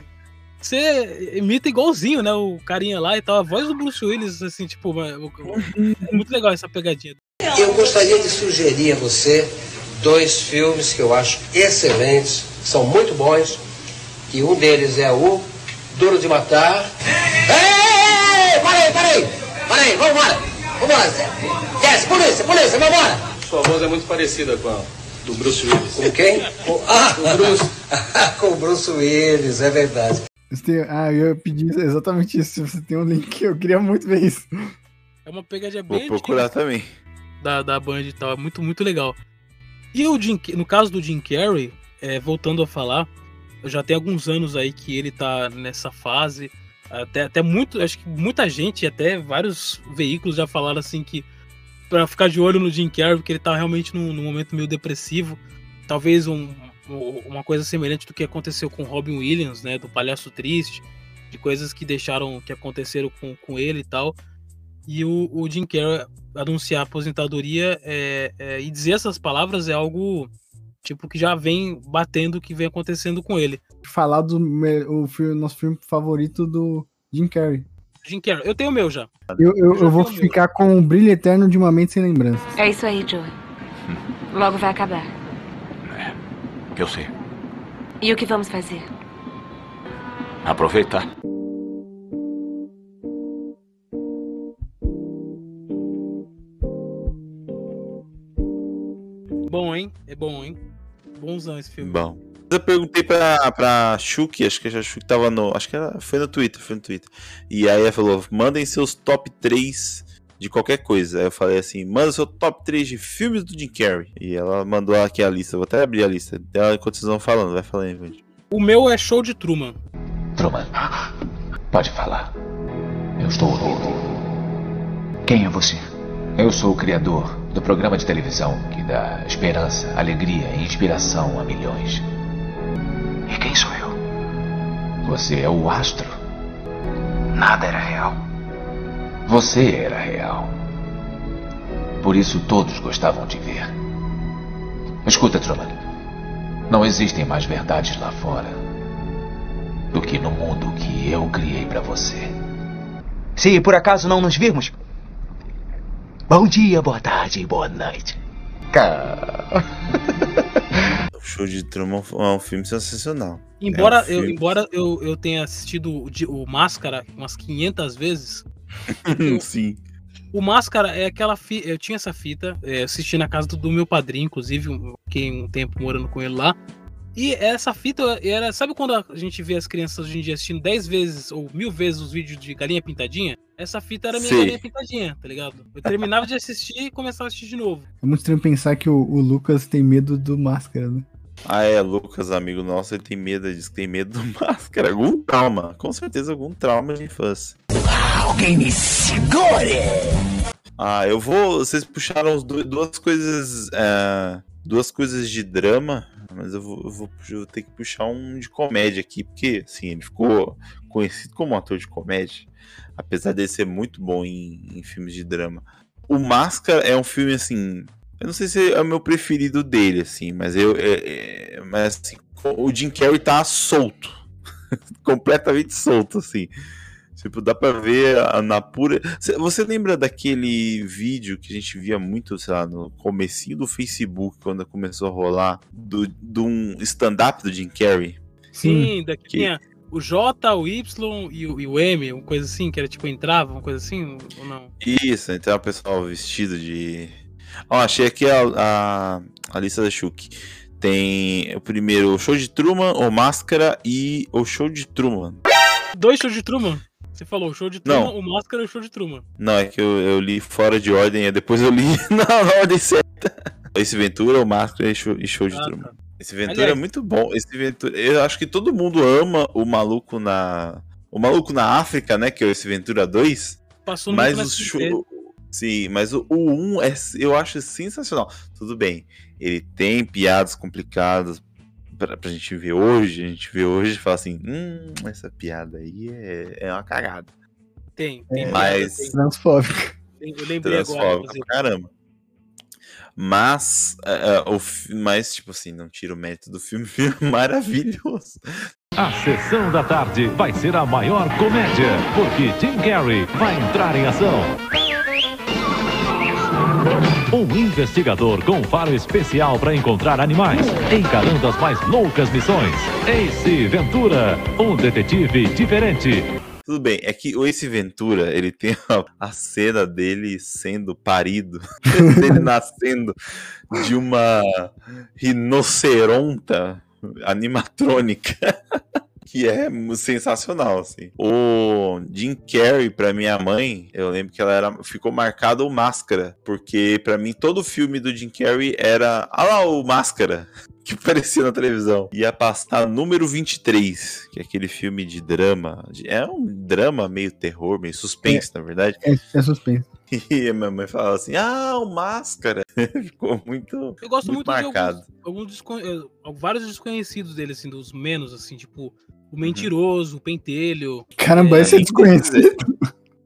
S3: você imita igualzinho, né, o carinha lá e tal. A voz do Bruce Willis, assim, tipo, é muito legal essa pegadinha.
S8: Eu gostaria de sugerir a você dois filmes que eu acho excelentes, são muito bons, que um deles é o Duro de Matar. Ei, parei, parei, parei, vamos embora, vamos embora, desce, polícia, polícia, vamos embora.
S9: Sua voz é muito parecida com a do Bruce Willis.
S8: Com quem? Com, ah, com o Bruce. Com o Bruce Willis, é verdade.
S6: Você tem- ah, eu ia pedir exatamente isso. Se você tem um link, eu queria muito ver isso.
S3: É uma pegadinha
S4: Vou
S3: bem
S4: procurar também.
S3: da, da Band e tal, é muito, muito legal. E o Jim, no caso do Jim Carrey, é, voltando a falar, já tem alguns anos aí que ele tá nessa fase, até, até muito, acho que muita gente, até vários veículos já falaram assim que pra ficar de olho no Jim Carrey, porque ele tá realmente num, num momento meio depressivo, talvez um, um- uma coisa semelhante do que aconteceu com Robin Williams, né, do Palhaço Triste, de coisas que deixaram, que aconteceram com, com ele e tal. E o, o Jim Carrey anunciar a aposentadoria é, é, e dizer essas palavras é algo tipo, que já vem batendo o que vem acontecendo com ele.
S6: Falar do o filme, nosso filme favorito do Jim Carrey.
S3: Jim Carrey, eu tenho o meu já.
S6: Eu, eu,
S3: Eu já
S6: eu vou
S3: tenho o
S6: ficar com o brilho eterno de uma mente sem lembranças.
S5: É isso aí, Joey. Logo vai acabar.
S10: Eu sei.
S5: E o que vamos fazer?
S10: Aproveitar.
S3: Bom, hein? É bom, hein? Bonzão esse filme.
S4: Bom. Eu perguntei pra, pra Shuki, acho que a Shuki tava no. Acho que era, foi no Twitter, foi no Twitter. E aí ela falou: mandem seus top três de qualquer coisa. Aí eu falei assim: manda seu top três de filmes do Jim Carrey. E ela mandou aqui a lista, vou até abrir a lista dela enquanto vocês vão falando, vai falando aí, gente.
S3: O meu é Show de Truman.
S10: Truman, pode falar. Eu estou ouvindo. Quem é você? Eu sou o criador do programa de televisão que dá esperança, alegria e inspiração a milhões. E quem sou eu? Você é o astro. Nada era real. Você era real. Por isso todos gostavam de ver. Escuta, Truman. Não existem mais verdades lá fora do que no mundo que eu criei pra você.
S2: Se por acaso não nos virmos, bom dia, boa tarde e boa noite. Cara...
S4: O Show de Truman é um filme sensacional.
S3: Embora,
S4: é um filme...
S3: eu, embora eu, eu tenha assistido o, o Máscara umas quinhentas vezes. eu,
S4: Sim.
S3: O Máscara é aquela fita. Eu tinha essa fita, é, assisti na casa do, do meu padrinho, inclusive, eu fiquei um tempo morando com ele lá. E essa fita era. Sabe quando a gente vê as crianças hoje em dia assistindo dez vezes ou mil vezes os vídeos de Galinha Pintadinha? Essa fita era minha
S4: Sim.
S3: Galinha Pintadinha, tá ligado? Eu terminava de assistir e começava a assistir de novo.
S6: É muito estranho pensar que o, o Lucas tem medo do Máscara, né?
S4: Ah, é, Lucas, amigo nosso, ele tem medo, ele diz que tem medo do Máscara. Algum trauma, com certeza algum trauma de infância.
S2: Alguém me segure!
S4: Ah, eu vou. Vocês puxaram du- duas coisas. É, duas coisas de drama, mas eu vou, eu vou, eu vou ter que puxar um de comédia aqui, porque assim, ele ficou conhecido como um ator de comédia, apesar dele ser muito bom em, em filmes de drama. O Máscara é um filme assim. Eu não sei se é o meu preferido dele, assim, mas eu. É, é, mas assim, o Jim Carrey tá solto. Completamente solto, assim. Tipo, dá pra ver a, na pura... Você lembra daquele vídeo que a gente via muito, sei lá, no comecinho do Facebook, quando começou a rolar, do, de um stand-up do Jim Carrey?
S3: Sim, daqui
S4: que...
S3: tinha o J, o Y e o, e o M, uma coisa assim, que era tipo, entrava, uma coisa assim, ou não?
S4: Isso, então o pessoal vestido de... Ó, achei aqui a, a, a lista da Shuki. Tem o primeiro, o Show de Truman, o Máscara e o Show de Truman.
S3: Dois shows de Truman? Você falou o Show de Truman,
S4: Não.
S3: o Máscara e o Show de Truman.
S4: Não, é que eu, eu li fora de ordem, e depois eu li na, na ordem certa. Esse Ventura, o Máscara e Show, e show de
S3: Ah,
S4: Truman.
S3: tá.
S4: Esse Ventura
S3: Aliás,
S4: é muito bom. Esse Ventura, eu acho que todo mundo ama o maluco na... O maluco na África, né? Que é esse Ventura dois.
S3: Passou no
S4: Mas
S3: muito
S4: o
S3: mais
S4: show... Sim, mas o, o um é, eu acho sensacional. Tudo bem, ele tem piadas complicadas pra, pra gente ver hoje. A gente vê hoje e fala assim: hum, essa piada aí é, é uma cagada.
S3: Tem, tem.
S4: Mas.
S3: Tem,
S6: Transfóbico.
S3: tem, eu lembrei agora, inclusive.
S4: Caramba. Mas, é, é, o, mas, tipo assim, não tira o mérito do filme, filme maravilhoso.
S7: A sessão da tarde vai ser a maior comédia, porque Jim Carrey vai entrar em ação. Um investigador com faro especial para encontrar animais, encarando as mais loucas missões. Ace Ventura, um detetive diferente.
S4: Tudo bem, é que o Ace Ventura, ele tem a, a cena dele sendo parido, dele nascendo de uma rinoceronta animatrônica. Que é sensacional, assim. O Jim Carrey, pra minha mãe, eu lembro que ela era, ficou marcado o Máscara, porque pra mim todo filme do Jim Carrey era, ah lá o Máscara, que aparecia na televisão. Ia passar número vinte e três, que é aquele filme de drama, é um drama meio terror, meio suspense, é, na verdade.
S6: É, é suspense.
S4: E a minha mãe falava assim, ah, o Máscara. Ficou muito
S3: Eu gosto muito,
S4: muito marcado.
S3: De alguns, alguns descon... vários desconhecidos dele, assim, dos menos, assim, tipo, o Mentiroso, uhum. O Pentelho.
S6: Caramba,
S3: é,
S6: esse é desconhecido.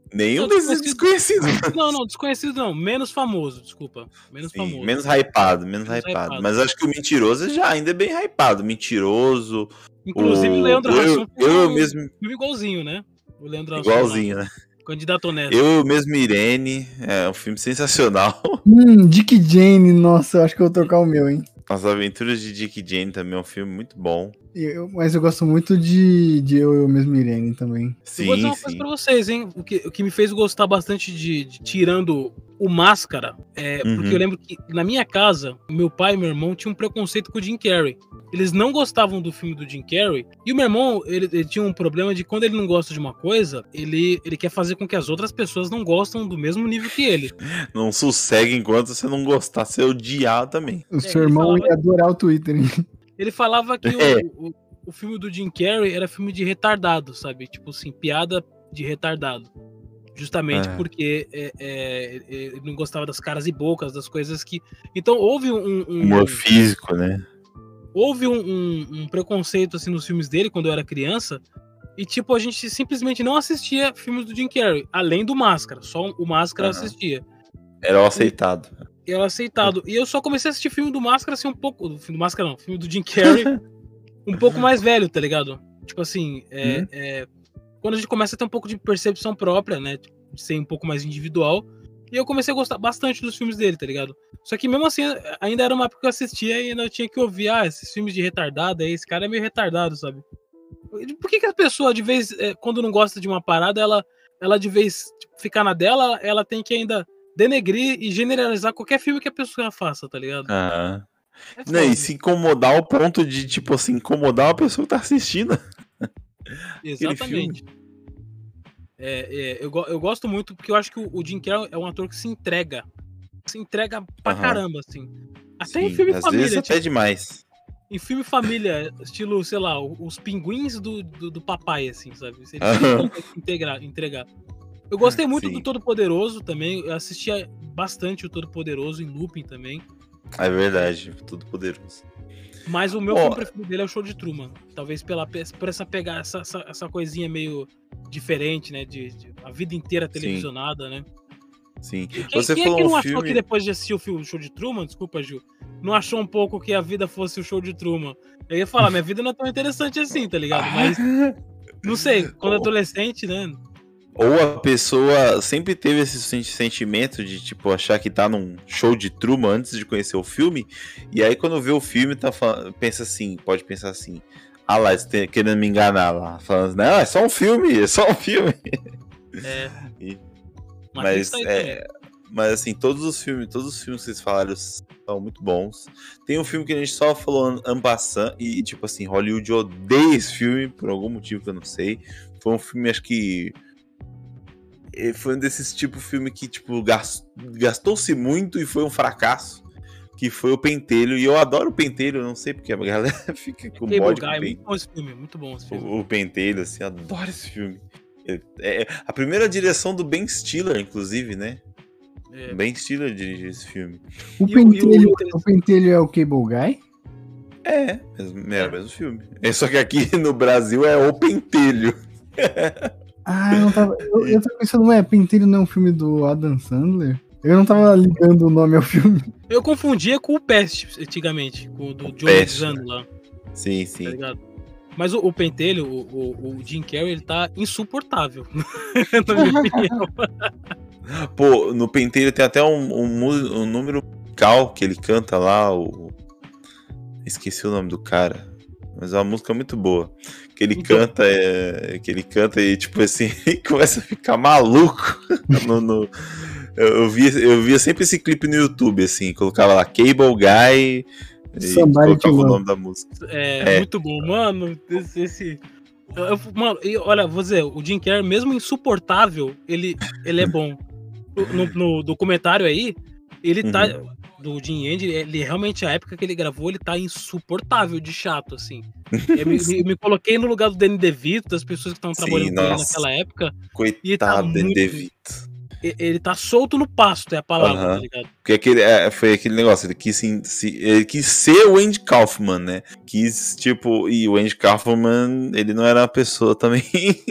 S4: Nenhum
S3: Não,
S4: desses
S3: desconhecido.
S4: desconhecidos.
S3: Não, não, desconhecido não. Menos famoso, desculpa. Menos
S4: Sim,
S3: famoso.
S4: menos hypado, menos,
S3: Menos
S4: hypado.
S3: hypado.
S4: Mas acho que o Mentiroso já ainda é bem hypado. Mentiroso.
S3: Inclusive o
S4: o...
S3: Leandro
S4: eu,
S3: Hassum
S4: eu,
S3: fez
S4: eu
S3: um
S4: mesmo.
S3: filme igualzinho, né? O Leandro Hassum.
S4: Igualzinho,
S3: lá,
S4: né?
S3: Candidato honesto.
S4: Eu mesmo, Irene. É um filme sensacional.
S6: Hum, Dick Jane, nossa, eu acho que eu vou trocar o meu, hein?
S4: As Aventuras de Dick Jane também é um filme muito bom.
S6: Eu, mas eu gosto muito de, de Eu, Eu Mesmo Irene também.
S4: Sim,
S3: eu vou dizer uma
S4: sim.
S3: coisa pra vocês, hein? O que, o que me fez gostar bastante de, de tirando o Máscara, é
S4: Uhum.
S3: porque eu lembro que na minha casa, meu pai e meu irmão tinham um preconceito com o Jim Carrey. Eles não gostavam do filme do Jim Carrey. E o meu irmão, ele, ele tinha um problema de quando ele não gosta de uma coisa, ele, ele quer fazer com que as outras pessoas não gostam do mesmo nível que ele.
S4: Não sossegue enquanto você não gostar, você odiar também.
S6: O seu irmão
S3: falava-
S6: ia adorar o Twitter, hein?
S3: Ele falava que o,
S4: É.
S3: o, o filme do Jim Carrey era filme de retardado, sabe? Tipo assim, piada de retardado. Justamente
S4: É.
S3: porque é, é, ele não gostava das caras e bocas, das coisas que... Então houve um... um-
S4: Humor físico, né?
S3: houve um, um- um preconceito assim nos filmes dele quando eu era criança. E tipo, a gente simplesmente não assistia filmes do Jim Carrey, além do Máscara. Só o Máscara
S4: Aham.
S3: assistia.
S4: Era o aceitado.
S3: E era aceitado. E eu só comecei a assistir filme do Máscara assim um pouco... Do filme do Máscara não, filme do Jim Carrey um pouco mais velho, tá ligado? Tipo assim, é,
S4: Hum.
S3: é, quando a gente começa a ter um pouco de percepção própria, né? De ser um pouco mais individual. E eu comecei a gostar bastante dos filmes dele, tá ligado? Só que mesmo assim, ainda era uma época que eu assistia e ainda eu tinha que ouvir, ah, esses filmes de retardado aí, esse cara é meio retardado, sabe? Por que que a pessoa, de vez, é, quando não gosta de uma parada, ela, ela de vez tipo, ficar na dela, ela tem que ainda denegrir e generalizar qualquer filme que a pessoa faça, tá ligado?
S4: Aham.
S3: É
S4: Não, e
S3: foda.
S4: se incomodar ao ponto de, tipo assim, incomodar uma pessoa que tá assistindo.
S3: Exatamente. É, é, eu, go- eu gosto muito porque eu acho que o, o Jim Carrey é um ator que se entrega. Se entrega pra
S4: Aham.
S3: caramba, assim. Até em
S4: Sim,
S3: filme
S4: às
S3: família.
S4: vezes até
S3: tipo,
S4: demais.
S3: em filme família, estilo, sei lá, o- os pinguins do, do, do papai, assim, sabe? Ele
S4: Aham.
S3: consegue integrar, entregar. Eu gostei muito
S4: Sim.
S3: do Todo-Poderoso também. Eu assistia bastante o Todo-Poderoso em looping também.
S4: É verdade, tudo poderoso.
S3: Mas o meu
S4: Ó.
S3: filme preferido dele é o Show de Truman. Talvez pela, por essa pegar essa, essa, essa coisinha meio diferente, né? De, de a vida inteira televisionada, né?
S4: Sim.
S3: Quem,
S4: Você
S3: quem é
S4: falou
S3: que não
S4: um
S3: achou
S4: filme.
S3: que depois de assistir o filme Show de Truman, desculpa, Gil, não achou um pouco que a vida fosse o Show de Truman? Eu ia falar, minha vida não é tão interessante assim, tá ligado? Mas, não sei, quando adolescente, né?
S4: Ou a pessoa sempre teve esse sen- sentimento de, tipo, achar que tá num show de Truman antes de conhecer o filme, e aí quando vê o filme, tá falando, pensa assim, pode pensar assim, ah lá, eles têm- querendo me enganar lá, falando, não, é só um filme, é só um filme.
S3: É.
S4: E-
S3: Mas,
S4: Mas,
S3: isso aí
S4: é, mas assim, todos os filmes, todos os filmes que vocês falaram são muito bons. Tem um filme que a gente só falou en passant, e tipo assim, Hollywood odeia esse filme, por algum motivo que eu não sei. Foi um filme, acho que eh, foi um desses tipos de filme que, tipo, gas- gastou-se muito e foi um fracasso. Que foi o Pentelho. E eu adoro o Pentelho, não sei porque a galera fica com
S3: Cable
S4: bode
S3: Guy,
S4: com o Pen-
S3: muito bom esse filme, muito bom esse filme.
S4: o, o Pentelho, assim, adoro esse filme. É, é a primeira direção do Ben Stiller, inclusive, né?
S3: É.
S4: Ben Stiller dirigiu esse filme.
S6: O
S3: E o- e o-
S6: pentelho, o pentelho é o Cable Guy?
S4: É, mesmo- é o mesmo filme. É só que aqui no Brasil é o Pentelho.
S6: Ah, eu não tava. Eu, eu tava pensando, ué, pentelho não é um filme do Adam Sandler? Eu não tava ligando o nome ao filme.
S3: Eu confundia com o Pest, antigamente, com o do John
S4: Pest,
S3: Zano lá,
S4: Sim,
S3: tá
S4: sim.
S3: ligado? Mas o, o Pentelho, o, o, o Jim Carrey, ele tá insuportável, na minha opinião.
S4: Pô, no Pentelho tem até um, um, mu- um número musical que ele canta lá, o... Esqueci o nome do cara. Mas é uma música muito boa. Que ele
S3: Então-
S4: canta, é, que ele canta e, tipo assim, começa a ficar maluco. no, no- eu, eu, via, eu via sempre esse clipe no YouTube, assim, colocava lá Cable Guy e
S6: Somebody to
S4: colocava o
S6: Love.
S4: nome da música.
S3: É,
S4: É.
S3: muito bom, mano. Esse. esse- eu- eu- mano, e olha, vou dizer, o Jim Carrey, mesmo insuportável, ele, ele é bom. No, no documentário aí, ele tá.
S4: Uhum.
S3: Do Jim Andy, ele realmente, a época que ele gravou, ele tá insuportável de chato, assim. Eu me, me- me coloquei no lugar do Danny DeVito, das pessoas que estavam
S4: Sim,
S3: trabalhando com ele
S4: nossa.
S3: naquela época. E tá
S4: Coitado do
S3: muito-
S4: DeVito.
S3: ele tá solto no pasto, é a palavra,
S4: Uhum.
S3: tá ligado?
S4: Porque aquele, é, foi aquele negócio, ele quis, se, se- ele quis ser o Andy Kaufman, né? Quis, tipo, e o Andy Kaufman, ele não era uma pessoa também,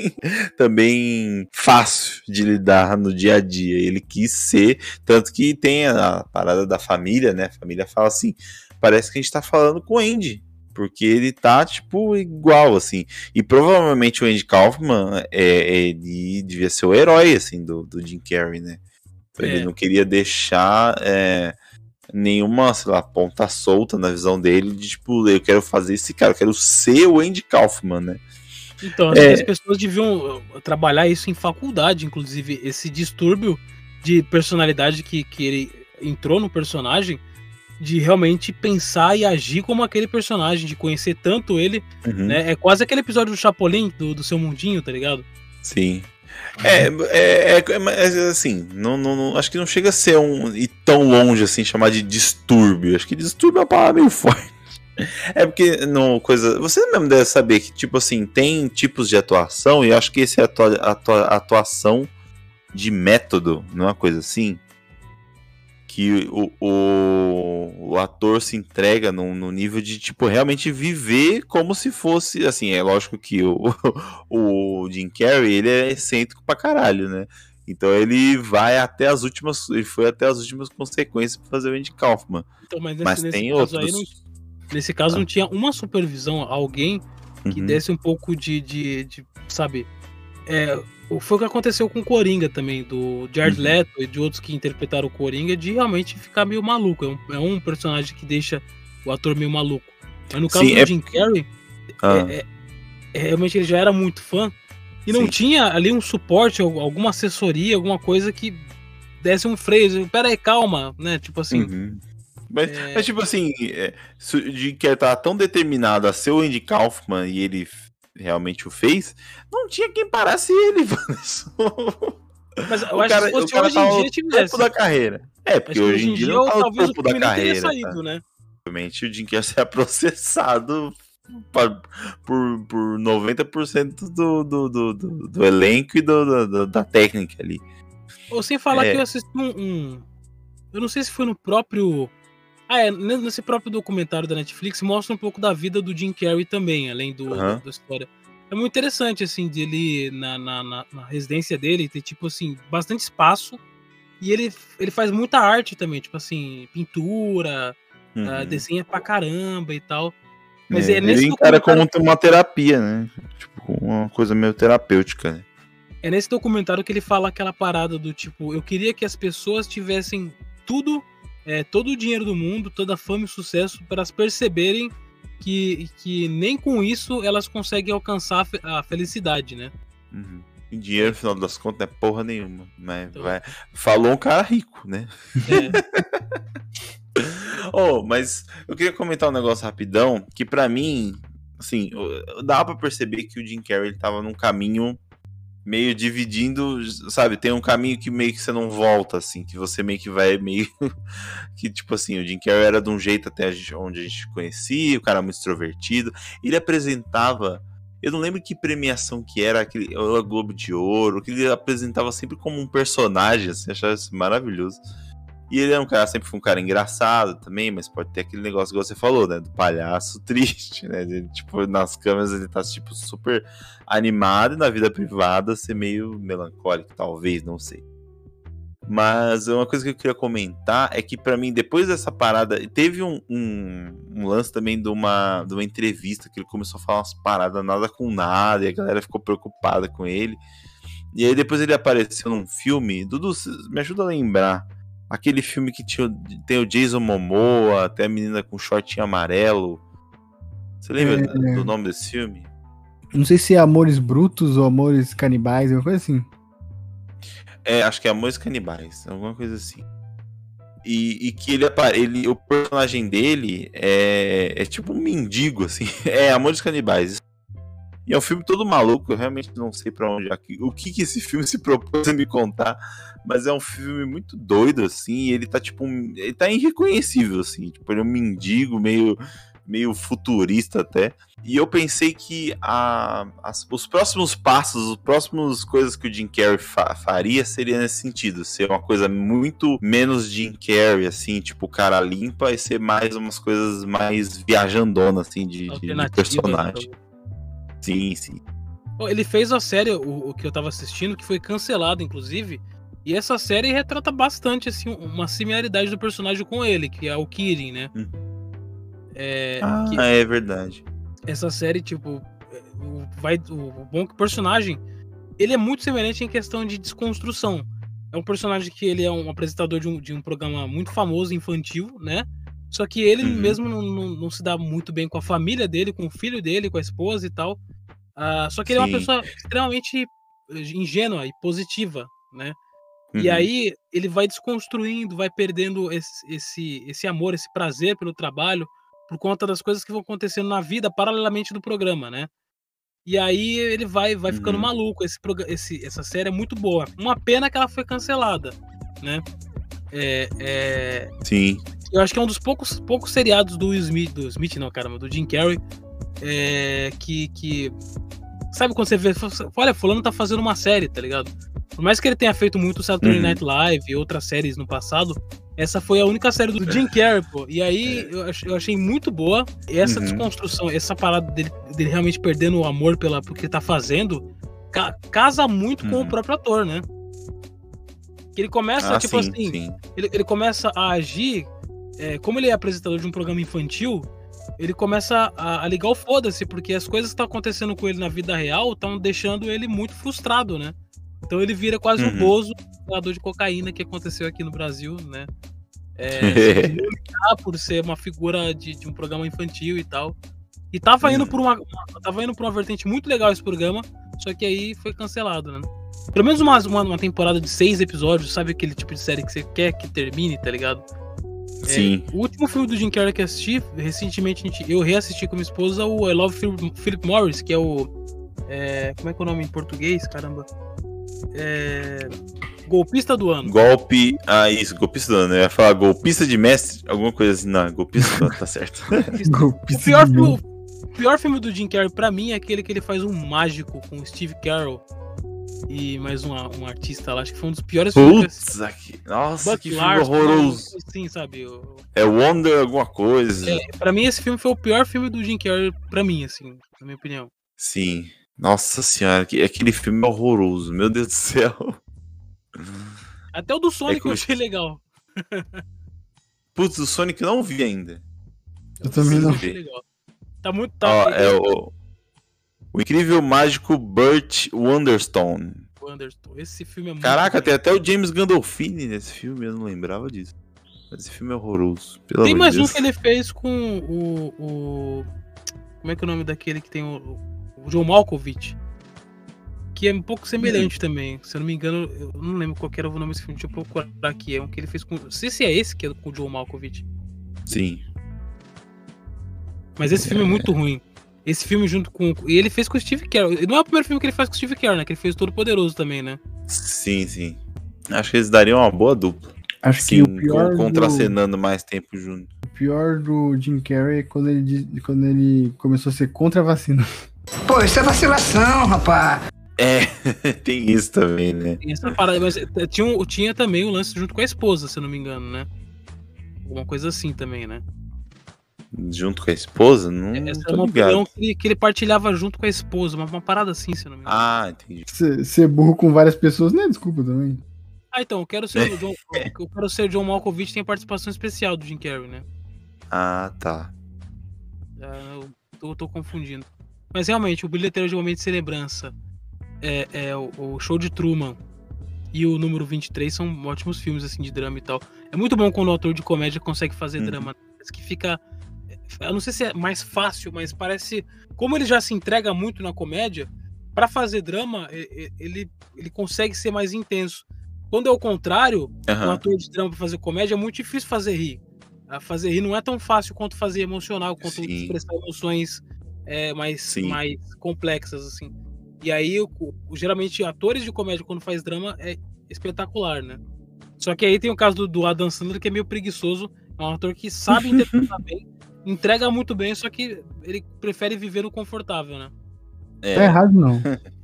S4: também fácil de lidar no dia a dia. Ele quis ser, tanto que tem a parada da família, né? A família fala assim, parece que a gente tá falando com o Andy. Porque ele tá, tipo, igual, assim. E provavelmente o Andy Kaufman, é, ele devia ser o herói, assim, do, do Jim Carrey, né? Ele
S3: É.
S4: não queria deixar é, nenhuma, sei lá, ponta solta na visão dele de, tipo, eu quero fazer esse cara, eu quero ser o Andy Kaufman, né?
S3: Então, acho
S4: É.
S3: que as pessoas deviam uh, trabalhar isso em faculdade, inclusive, esse distúrbio de personalidade que, que ele entrou no personagem, de realmente pensar e agir como aquele personagem, de conhecer tanto ele,
S4: Uhum.
S3: né? É quase aquele episódio do Chapolin, do, do Seu Mundinho, tá ligado?
S4: Sim. É, é, é, mas assim, não, não, não- acho que não chega a ser um e tão longe assim, chamar de distúrbio. Acho que distúrbio é uma palavra meio forte. É porque não, coisa. Você mesmo deve saber que, tipo assim, tem tipos de atuação, e acho que esse é atua, atua, atuação de método, não é uma coisa assim. Que o, o, o ator se entrega no, no nível de, tipo, realmente viver como se fosse, assim, é lógico que o, o Jim Carrey, ele é excêntrico pra caralho, né? Então ele vai até as últimas, ele foi até as últimas consequências pra fazer o Andy Kaufman.
S3: Então, mas nesse,
S4: Mas
S3: nesse
S4: tem
S3: caso
S4: outros.
S3: aí, não, nesse caso não tinha uma supervisão, alguém que
S4: Uhum.
S3: desse um pouco de, de, de, sabe, é, foi o que aconteceu com o Coringa também, do Jared
S4: Uhum.
S3: Leto e de outros que interpretaram o Coringa, de realmente ficar meio maluco, é um, é um personagem que deixa o ator meio maluco. Mas no caso
S4: Sim,
S3: do
S4: é-
S3: Jim Carrey,
S4: Ah.
S3: é- é- realmente ele já era muito fã, e não
S4: Sim.
S3: tinha ali um suporte, al- alguma assessoria, alguma coisa que desse um freio, pera aí, calma, né, tipo assim...
S4: Uhum. Mas,
S3: É.
S4: mas, tipo assim, é, se o Jim Carrey tava tão determinado a ser o Andy Kaufman e ele f- realmente o fez, não tinha quem parasse ele, mano.
S3: Mas eu
S4: O
S3: acho
S4: cara-
S3: que se
S4: o
S3: fosse
S4: cara
S3: hoje
S4: tava
S3: em
S4: no
S3: dia tivesse.
S4: topo da carreira. É, porque
S3: Acho que
S4: hoje em dia não tá no
S3: talvez
S4: topo
S3: o
S4: da
S3: filme nem teria
S4: carreira.
S3: saído,
S4: Tá?
S3: né?
S4: Provavelmente o Jim Carrey seria processado pa- por, por noventa por cento do, do, do, do, do elenco e do, do- do- da técnica ali.
S3: Ou sem falar
S4: É.
S3: que eu assisti um, um- eu não sei se foi no próprio... Ah, é, ne- nesse próprio documentário da Netflix mostra um pouco da vida do Jim Carrey também, além do,
S4: Aham.
S3: do- da história. É muito interessante, assim, dele na, na, na- na residência dele, ter, tipo assim, bastante espaço. E ele, ele faz muita arte também, tipo assim, pintura,
S4: Uhum.
S3: ah, desenha pra caramba e tal. Mas
S4: É,
S3: é, nesse
S4: ele encara
S3: documentário...
S4: como uma terapia, né? Tipo, uma coisa meio terapêutica, né?
S3: É nesse documentário que ele fala aquela parada do tipo, eu queria que as pessoas tivessem tudo, é, todo o dinheiro do mundo, toda a fama e sucesso, para elas perceberem que, que nem com isso elas conseguem alcançar a fe- a felicidade, né?
S4: Uhum. E dinheiro, no final das contas, não é porra nenhuma. Mas
S3: Então.
S4: vai... Falou um cara rico, né?
S3: É,
S4: Oh, mas eu queria comentar um negócio rapidão, que pra mim, assim, dá pra perceber que o Jim Carrey ele tava num caminho meio dividindo, sabe? Tem um caminho que meio que você não volta, assim, que você meio que vai meio... que, tipo assim, o Jim Carrey era de um jeito até a gente- onde a gente conhecia, o cara muito extrovertido. Ele apresentava... Eu não lembro que premiação que era, aquele, a Globo de Ouro, que ele apresentava sempre como um personagem, assim, eu achava isso maravilhoso. E ele é um cara, sempre foi um cara engraçado também, mas pode ter aquele negócio que você falou, né? Do palhaço triste, né? Ele, tipo, nas câmeras ele tá, tipo, super animado e na vida privada ser meio melancólico, talvez, não sei. Mas uma coisa que eu queria comentar é que pra mim, depois dessa parada, teve um, um, um lance também de uma, de uma entrevista que ele começou a falar umas paradas nada com nada e a galera ficou preocupada com ele. E aí depois ele apareceu num filme, Dudu, me ajuda a lembrar. Aquele filme que tinha, tem o Jason Momoa, até a menina com shortinho amarelo. Você lembra
S6: É.
S4: do nome desse filme?
S6: Não sei se é Amores Brutos ou Amores Canibais, uma coisa assim.
S4: É, acho que é Amores Canibais, alguma coisa assim. E, e que ele, apa- ele, o personagem dele é, é tipo um mendigo, assim. É Amores Canibais. E é um filme todo maluco, eu realmente não sei pra onde. O que, que esse filme se propôs a me contar. Mas é um filme muito doido, assim. E ele tá tipo. um- Ele tá irreconhecível, assim. Tipo, ele é um mendigo meio. meio futurista até. E eu pensei que a, as, os próximos passos, as próximas coisas que o Jim Carrey fa, faria seria nesse sentido. Ser uma coisa muito menos Jim Carrey, assim, tipo cara limpa, e ser mais umas coisas mais viajandonas, assim, de, de, de personagem. Sim, sim.
S3: Ele fez a série, o, o que eu tava assistindo, que foi cancelado, inclusive. E essa série retrata bastante, assim, uma similaridade do personagem com ele, que é o Kirin, né?
S4: Hum.
S3: É,
S4: ah,
S3: que...
S4: é verdade.
S3: Essa série, tipo, vai, o bom que o personagem, ele é muito semelhante em questão de desconstrução. É um personagem que ele é um apresentador de um, de um programa muito famoso, infantil, né? Só que ele uhum. mesmo não, não, não se dá muito bem com a família dele, com o filho dele, com a esposa e tal. Uh, só que ele Sim. é uma pessoa extremamente ingênua e positiva, né? Uhum. E aí ele vai desconstruindo, vai perdendo esse, esse, esse amor, esse prazer pelo trabalho, por conta das coisas que vão acontecendo na vida paralelamente do programa, né? E aí ele vai, vai ficando uhum. maluco. Esse, esse, essa série é muito boa. Uma pena que ela foi cancelada, né? É, é...
S4: Sim.
S3: Eu acho que é um dos poucos, poucos seriados do Smith, do Smith não, caramba, do Jim Carrey, é, que, que... Sabe quando você vê, olha, fulano tá fazendo uma série, tá ligado? Por mais que ele tenha feito muito Saturday uhum. Night Live e outras séries no passado, essa foi a única série do Jim Carrey, pô. E aí é. eu, achei, eu achei muito boa. E essa uhum. desconstrução, essa parada dele, dele realmente perdendo o amor pela, pelo que ele tá fazendo, ca, casa muito uhum. com o próprio ator, né? Que ele começa, ah, tipo sim, assim, sim. Ele, ele começa a agir, é, como ele é apresentador de um programa infantil, ele começa a, a ligar o foda-se, porque as coisas que estão acontecendo com ele na vida real estão deixando ele muito frustrado, né? Então ele vira quase uhum. um Bozo, jogador de cocaína que aconteceu aqui no Brasil, né? É, por ser uma figura de, de um programa infantil e tal. E tava indo, por uma, uma, tava indo por uma vertente muito legal esse programa, só que aí foi cancelado, né? Pelo menos uma, uma, uma temporada de seis episódios, sabe aquele tipo de série que você quer que termine, tá ligado?
S4: Sim.
S3: É, o último filme do Jim Carrey que assisti, recentemente eu reassisti com minha esposa, o I Love Philip Morris, que é o... É, como é que é o nome em português? Caramba. É... Golpista do ano.
S4: Golpe. Ah, isso, golpista do ano. Eu ia falar golpista de mestre, alguma coisa assim. Não, golpista do ano, tá certo.
S3: o, pior filme, o pior filme do Jim Carrey pra mim é aquele que ele faz um mágico com o Steve Carell e mais um, um artista lá. Acho que foi um dos piores
S4: Putz, filmes. Aqui. Nossa, Buck que Larson, filme horroroso.
S3: Sim, sabe? Eu...
S4: É Wonder alguma coisa.
S3: É, pra mim esse filme foi o pior filme do Jim Carrey pra mim, assim, na minha opinião.
S4: Sim. Nossa senhora, aquele filme é horroroso, meu Deus do céu.
S3: Até o do Sonic é eu achei legal.
S4: Putz, o Sonic eu não vi ainda.
S6: Eu também não
S3: vi. Legal. Tá muito... Tá
S4: Ó, é o, o incrível mágico Burt Wonderstone.
S3: Wonderstone. Esse filme é muito...
S4: Caraca, tem até o James Gandolfini nesse filme, eu não lembrava disso. Mas esse filme é horroroso. Pelo
S3: tem mais
S4: Deus.
S3: um que ele fez com o, o... Como é que é o nome daquele que tem o... o John Malkovich, que é um pouco semelhante uhum. também. Se eu não me engano, eu não lembro qual era o nome desse filme. Deixa eu procurar aqui. É um que ele fez com... Não sei se é esse que é com o John Malkovich.
S4: Sim.
S3: Mas esse é. filme é muito ruim. Esse filme junto com... E ele fez com o Steve Carell. Não é o primeiro filme que ele faz com o Steve Carell, né? Que ele fez Todo Poderoso também, né?
S4: Sim, sim. Acho que eles dariam uma boa dupla.
S6: Acho
S4: sim,
S6: que o pior
S4: contracenando
S6: do...
S4: mais tempo junto.
S6: O pior do Jim Carrey é quando ele, quando ele começou a ser contra a vacina.
S2: Pô, isso é vacilação, rapaz.
S4: É, tem isso também, né?
S3: Tem essa parada, mas tinha, um, tinha também o um lance junto com a esposa, se eu não me engano, né? Alguma coisa assim também, né?
S4: Junto com a esposa? Não
S3: Essa
S4: tô
S3: era uma
S4: ligado.
S3: opinião que ele, que ele partilhava junto com a esposa, uma, uma parada assim, se eu não me engano.
S4: Ah, entendi.
S6: Ser, ser burro com várias pessoas não é desculpa também.
S3: Ah, então, eu quero ser o John, eu quero ser o John Malkovich, tem participação especial do Jim Carrey, né?
S4: Ah, tá.
S3: Ah, eu tô, tô confundindo. Mas realmente, o Bilheteiro de Momento de Lembrança, é, é o, o Show de Truman e o Número vinte e três são ótimos filmes assim de drama e tal. É muito bom quando o ator de comédia consegue fazer uhum. drama. Parece que fica... Eu não sei se é mais fácil, mas parece... Como ele já se entrega muito na comédia, pra fazer drama, ele, ele consegue ser mais intenso. Quando é o contrário, uhum. um ator de drama pra fazer comédia, é muito difícil fazer rir. Fazer rir não é tão fácil quanto fazer emocional, quanto Sim. expressar emoções é, mais, mais complexas, assim. E aí, o, o, geralmente, atores de comédia, quando faz drama, é espetacular, né? Só que aí tem o caso do, do Adam Sandler, que é meio preguiçoso. É um ator que sabe interpretar bem, entrega muito bem, só que ele prefere viver no confortável, né?
S6: É. Tá errado, não.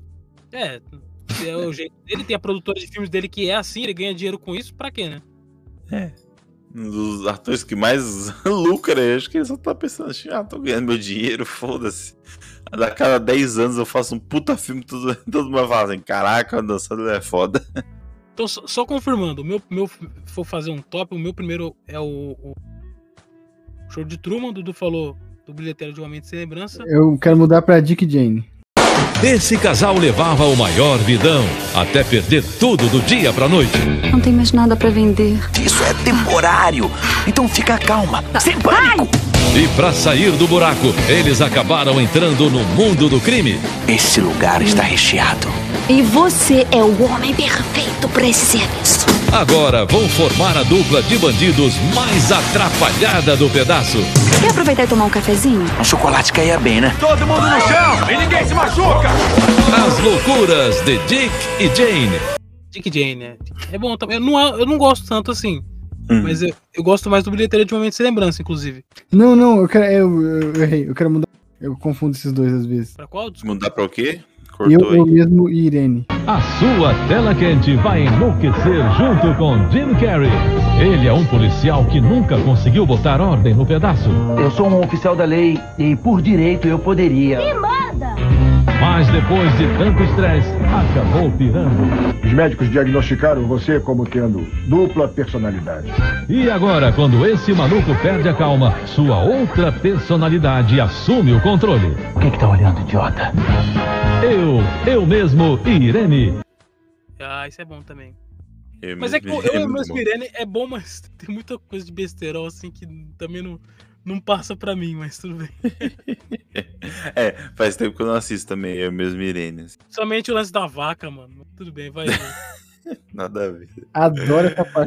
S3: É, é o jeito dele, tem a produtora de filmes dele que é assim, ele ganha dinheiro com isso, pra quê, né?
S4: É. Um dos atores que mais lucra, eu acho que ele só tá pensando assim, ah, tô ganhando meu dinheiro, foda-se. A cada dez anos eu faço um puta filme, todo, todo mundo fala assim, caraca, a dançando é foda.
S3: Então, só, só confirmando, o meu, meu, vou fazer um top, o meu primeiro é o, o Show de Truman, o Dudu falou do Bilheteiro de Uma Mente Sem Lembrança.
S6: Eu quero mudar pra Dick Jane.
S7: Esse casal levava o maior vidão, até perder tudo do dia pra noite.
S11: Não tem mais nada pra vender.
S2: Isso é temporário, então fica calma, sem pânico.
S7: E pra sair do buraco, eles acabaram entrando no mundo do crime.
S2: Esse lugar está recheado.
S11: E você é o homem perfeito pra esse serviço.
S7: Agora vão formar a dupla de bandidos mais atrapalhada do pedaço.
S11: Quer aproveitar e tomar um cafezinho?
S2: Um chocolate caía bem, né?
S12: Todo mundo no chão e ninguém se machuca.
S7: As loucuras de Dick e Jane.
S3: Dick e Jane, né? É bom também. Eu não, eu não gosto tanto assim. Hum. Mas eu, eu gosto mais do Bilheteiro de Uma Mente Sem Lembrança, inclusive.
S6: Não, não, eu quero. Eu, eu, eu errei. Eu quero mudar. Eu confundo esses dois às vezes.
S3: Pra qual? Desculpa.
S4: Mudar pra o quê?
S6: Eu, eu mesmo e Irene.
S7: A sua tela quente vai enlouquecer junto com Jim Carrey. Ele é um policial que nunca conseguiu botar ordem no pedaço.
S13: Eu sou um oficial da lei e por direito eu poderia.
S11: Me manda!
S7: Mas depois de tanto estresse, acabou pirando.
S14: Os médicos diagnosticaram você como tendo dupla personalidade.
S7: E agora, quando esse maluco perde a calma, sua outra personalidade assume o controle.
S13: O que que tá olhando, idiota?
S7: Eu, eu mesmo e Irene.
S3: Ah, isso é bom também.
S4: Eu
S3: mas é que eu, eu
S4: é
S3: mesmo e Irene é bom, mas tem muita coisa de besteirol assim que também não, não passa pra mim, mas tudo bem.
S4: É, faz tempo que eu não assisto também, eu mesmo e Irene.
S3: Somente o lance da vaca, mano. Tudo bem, vai.
S4: Nada a ver.
S6: Adoro essa parte.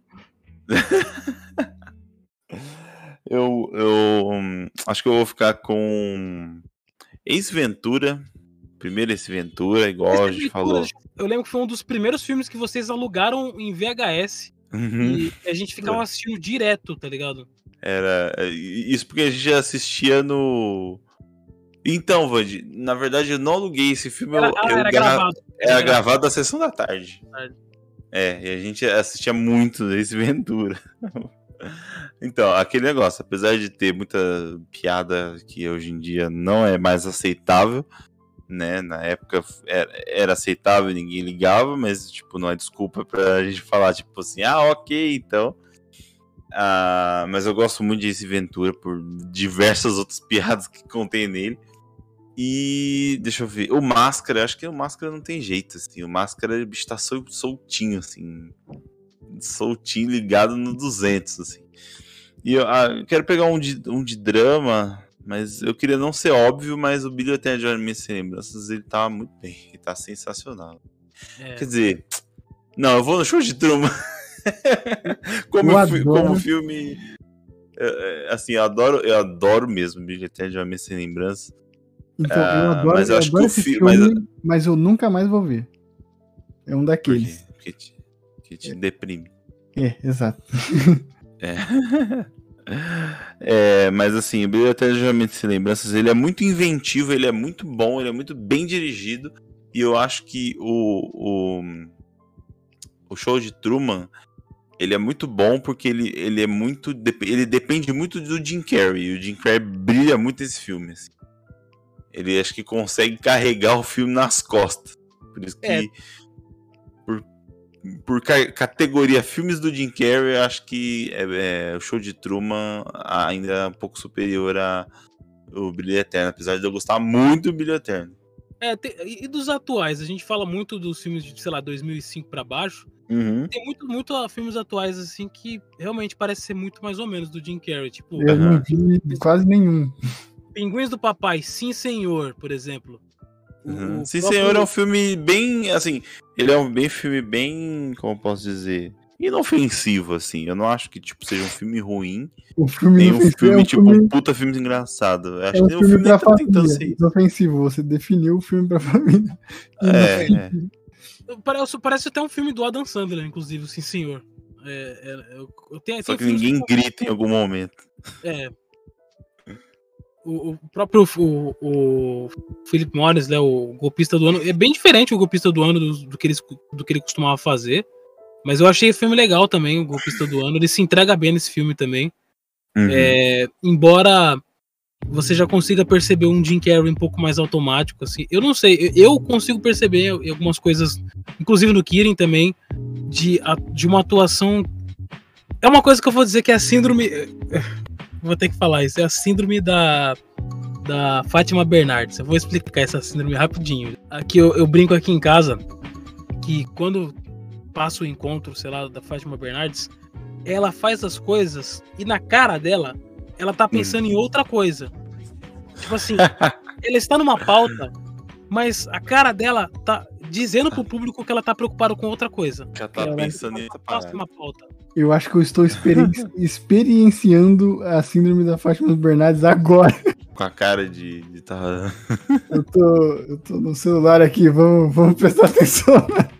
S4: eu, eu hum, acho que eu vou ficar com Ace Ventura. Primeiro Ace Ventura, igual Esse a gente falou.
S3: Eu lembro que foi um dos primeiros filmes que vocês alugaram em V H S. Uhum. E a gente ficava assistindo direto, tá ligado?
S4: Era. Isso porque a gente já assistia no. Então, Vand, na verdade eu não aluguei esse filme.
S3: Era,
S4: eu,
S3: ah,
S4: eu
S3: era
S4: gra...
S3: gravado.
S4: Era, era gravado da sessão da tarde.
S3: tarde.
S4: É, e a gente assistia muito Ace Ventura. Então, aquele negócio, apesar de ter muita piada que hoje em dia não é mais aceitável, né? Na época era, era aceitável, ninguém ligava, mas tipo, não é desculpa pra gente falar, tipo assim, ah, ok, então. Ah, mas eu gosto muito de Ace Ventura por diversas outras piadas que contém nele. E deixa eu ver, o Máscara, acho que o Máscara não tem jeito, assim. O Máscara, o bicho tá sol, soltinho, assim. Soltinho, ligado no duzentos, assim. E eu, ah, eu quero pegar um de, um de drama, mas eu queria não ser óbvio, mas o Bilheteiro de Uma Mente Sem Lembranças, ele tá muito bem, ele tá sensacional. É. Quer dizer, não, eu vou no Show de Truman. como, eu, como filme, assim, eu adoro, eu adoro mesmo Bilheteiro de Uma Mente Sem Lembranças.
S6: Então, eu adoro, mas eu eu acho adoro que esse fi... filme, mas... mas eu nunca mais vou ver. É um daqueles.
S4: Que te, que te deprime.
S6: É, exato.
S4: É. É, mas assim, o Bilheteiro de Uma Mente Sem Lembranças, ele é muito inventivo, ele é muito bom, ele é muito bem dirigido. E eu acho que o, o, o Show de Truman, ele é muito bom porque ele, ele é muito. Ele depende muito do Jim Carrey. E o Jim Carrey brilha muito nesse filme, assim. Ele acho que consegue carregar o filme nas costas. Por isso que, é. por, por categoria filmes do Jim Carrey, eu acho que é, é, o Show de Truman ainda é um pouco superior a o Brilho Eterno, apesar de eu gostar muito do Brilho Eterno.
S3: É, tem, e dos atuais? A gente fala muito dos filmes de, sei lá, dois mil e cinco pra baixo.
S4: Uhum.
S3: Tem muito, muito filmes atuais, assim, que realmente parece ser muito mais ou menos do Jim Carrey. Tipo,
S6: eu não vi quase nenhum.
S3: Pinguins do Papai, Sim Senhor, por exemplo.
S4: Uhum. Sim próprio... Senhor é um filme bem, assim, ele é um bem filme bem, como eu posso dizer, inofensivo, assim. Eu não acho que, tipo, seja um filme ruim,
S6: o filme
S4: nem um filme,
S6: é um
S4: tipo,
S6: filme...
S4: um puta filme engraçado. Eu acho
S6: é um
S4: que
S6: filme,
S4: o filme
S6: pra
S4: tá
S6: família,
S4: tentando ser
S6: inofensivo. Você definiu o filme pra família.
S4: É, é.
S3: Parece, parece até um filme do Adam Sandler, inclusive, Sim Senhor. É, é, eu, eu tenho,
S4: Só
S3: tenho
S4: que ninguém que... grita em algum momento.
S3: É. o, o próprio o, o Philip Morris, né, o golpista do ano, é bem diferente o golpista do ano do, do, que ele, do que ele costumava fazer. Mas eu achei o filme legal também, o golpista do ano. Ele se entrega bem nesse filme também. Uhum. É, embora você já consiga perceber um Jim Carrey um pouco mais automático, assim. Eu não sei, eu consigo perceber algumas coisas, inclusive no Kieran também, de, de uma atuação. É uma coisa que eu vou dizer que é a síndrome. Vou ter que falar isso, é a síndrome da, da Fátima Bernardes. Eu vou explicar essa síndrome rapidinho. Aqui eu, eu brinco aqui em casa que quando passa o encontro, sei lá, da Fátima Bernardes, ela faz as coisas e na cara dela, ela tá pensando hum. em outra coisa. Tipo assim, ela está numa pauta, mas a cara dela tá dizendo pro público que ela tá preocupada com outra coisa.
S4: Ela tá ela pensando em outra
S6: próxima pauta. Eu acho que eu estou experi experienciando a síndrome da Fátima Bernardes agora.
S4: Com a cara de... de tá...
S6: eu, tô, eu tô no celular aqui, vamos, vamos prestar atenção.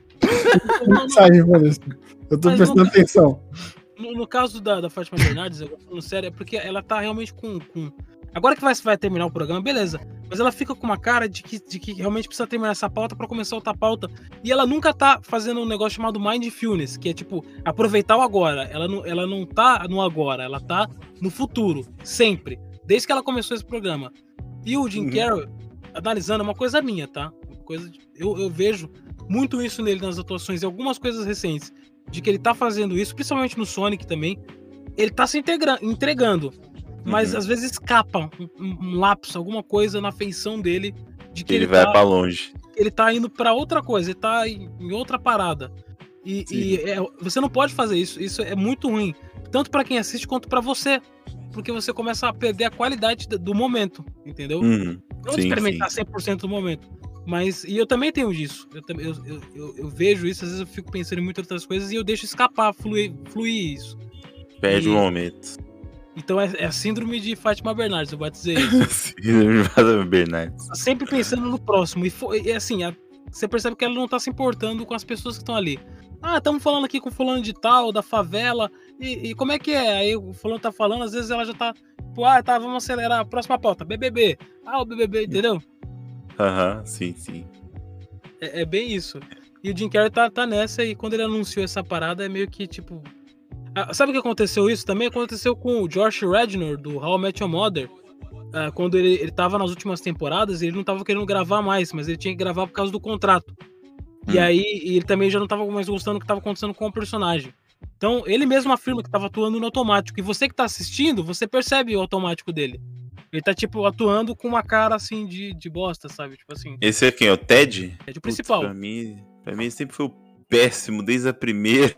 S6: Mensagem, Vanessa. Eu tô Mas prestando no, atenção.
S3: No, no caso da, da Fátima Bernardes, eu tô falando sério, é porque ela tá realmente com... com... Agora que vai, vai terminar o programa, beleza. Mas ela fica com uma cara de que, de que realmente precisa terminar essa pauta pra começar outra pauta. E ela nunca tá fazendo um negócio chamado Mindfulness, que é tipo, aproveitar o agora. Ela não, ela não tá no agora, ela tá no futuro. Sempre. Desde que ela começou esse programa. E o Jim Carrey, analisando, é uma coisa minha, tá? Uma coisa de, eu, eu vejo muito isso nele nas atuações e algumas coisas recentes. De que ele tá fazendo isso, principalmente no Sonic também. Ele tá se integra- entregando. Mas uhum. às vezes escapa um, um lapso, alguma coisa na feição dele de que
S4: ele,
S3: ele
S4: vai
S3: tá,
S4: pra longe.
S3: Ele tá indo pra outra coisa, ele tá em, em outra parada. E, e é, você não pode fazer isso, isso é muito ruim, tanto pra quem assiste quanto pra você, porque você começa a perder a qualidade do momento, entendeu?
S4: Uhum.
S3: Não
S4: sim,
S3: experimentar
S4: sim.
S3: cem por cento do momento. Mas, e eu também tenho disso, eu, eu, eu, eu, eu vejo isso, às vezes eu fico pensando em muitas outras coisas e eu deixo escapar, fluir, fluir isso.
S4: Perde
S3: e,
S4: o momento.
S3: Então é, é a síndrome de Fátima Bernardes, eu vou dizer isso.
S4: Síndrome de Fátima Bernardes.
S3: Sempre pensando no próximo. E, foi, e assim, a, você percebe que ela não tá se importando com as pessoas que estão ali. Ah, estamos falando aqui com o fulano de tal, da favela. E, e como é que é? Aí o fulano tá falando, às vezes ela já tá. Tipo, ah, tá, vamos acelerar a próxima pauta. B B B. Ah, o B B B, entendeu?
S4: Aham, uhum, sim, sim.
S3: É, é bem isso. E o Jim Carrey tá, tá nessa, e quando ele anunciou essa parada, é meio que tipo. Ah, sabe o que aconteceu isso também? Aconteceu com o Josh Radnor, do How I Met Your Mother. Ah, quando ele, ele tava nas últimas temporadas, ele não tava querendo gravar mais, mas ele tinha que gravar por causa do contrato. Hum. E aí ele também já não tava mais gostando do que tava acontecendo com o personagem. Então ele mesmo afirma que tava atuando no automático. E você que tá assistindo, você percebe o automático dele. Ele tá, tipo, atuando com uma cara, assim, de, de bosta, sabe? Tipo assim.
S4: Esse é quem? É o Ted?
S3: É o principal.
S4: Putz, pra mim, pra mim sempre foi o péssimo, desde a primeira.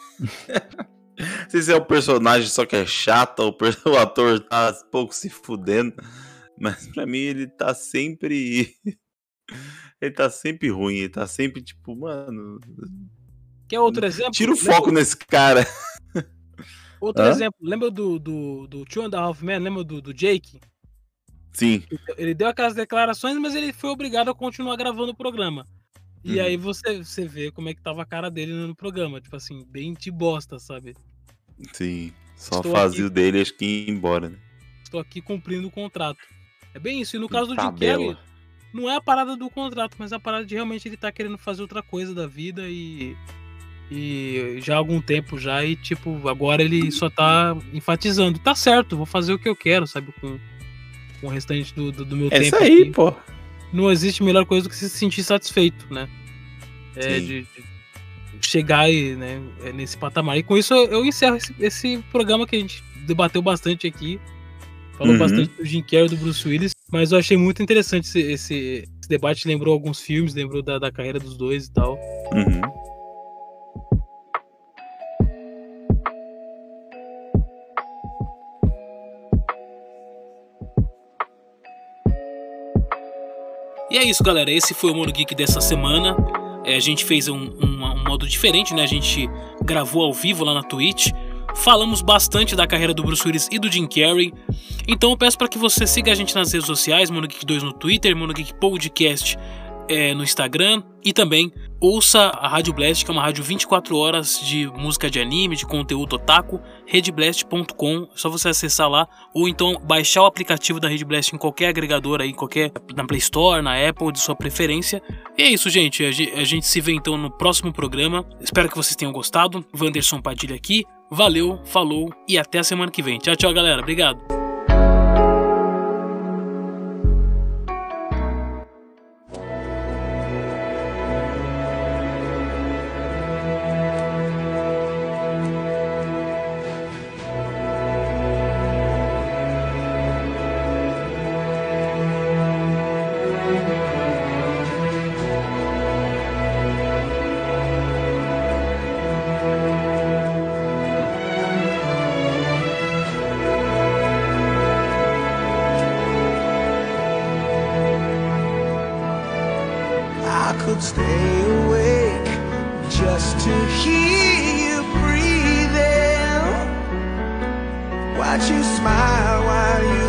S4: Não sei se é o personagem só que é chato, ou o ator tá pouco se fudendo, mas pra mim ele tá sempre... ele tá sempre ruim, ele tá sempre tipo, mano...
S3: Quer outro exemplo?
S4: Tira o foco lembra... nesse cara.
S3: Outro Hã? exemplo, lembra do, do, do Two and a Half Men? Lembra do, do Jake?
S4: Sim.
S3: Ele deu aquelas declarações, mas ele foi obrigado a continuar gravando o programa. E uhum. aí você, você vê como é que tava a cara dele no programa, tipo assim, bem de bosta, sabe?
S4: Sim, só Estou fazia o dele, acho que ia embora, né?
S3: Estou aqui cumprindo o contrato. É bem isso, e no caso do Jim Carrey, não é a parada do contrato, mas a parada de realmente ele tá querendo fazer outra coisa da vida e... E já há algum tempo já, e tipo, agora ele só tá enfatizando, tá certo, vou fazer o que eu quero, sabe, com, com o restante do, do, do meu
S4: é
S3: tempo.
S4: É isso aí,
S3: aqui.
S4: Pô.
S3: Não existe melhor coisa do que se sentir satisfeito, né? É, de, de chegar aí, né, nesse patamar. E com isso eu, eu encerro esse, esse programa que a gente debateu bastante aqui. Falou uhum. bastante do Jim Carrey e do Bruce Willis, mas eu achei muito interessante esse, esse, esse debate, lembrou alguns filmes, lembrou da, da carreira dos dois e tal.
S4: Uhum.
S3: E é isso, galera, esse foi o Mono Geek dessa semana. É, a gente fez um, um, um modo diferente, né? A gente gravou ao vivo lá na Twitch. Falamos bastante da carreira do Bruce Willis e do Jim Carrey. Então eu peço para que você siga a gente nas redes sociais, Mono Geek dois no Twitter, Mono Geek Podcast é, no Instagram e também ouça a Rádio Blast, que é uma rádio vinte e quatro horas de música de anime, de conteúdo otaku, rede blast ponto com, é só você acessar lá, ou então baixar o aplicativo da Rede Blast em qualquer agregador aí, qualquer, na Play Store, na Apple, de sua preferência. E é isso, gente, a gente, a gente se vê então no próximo programa, espero que vocês tenham gostado. Wanderson Padilha aqui, valeu, falou e até a semana que vem. Tchau, tchau, galera, obrigado.
S15: Stay awake just to hear you breathing. Watch you smile while you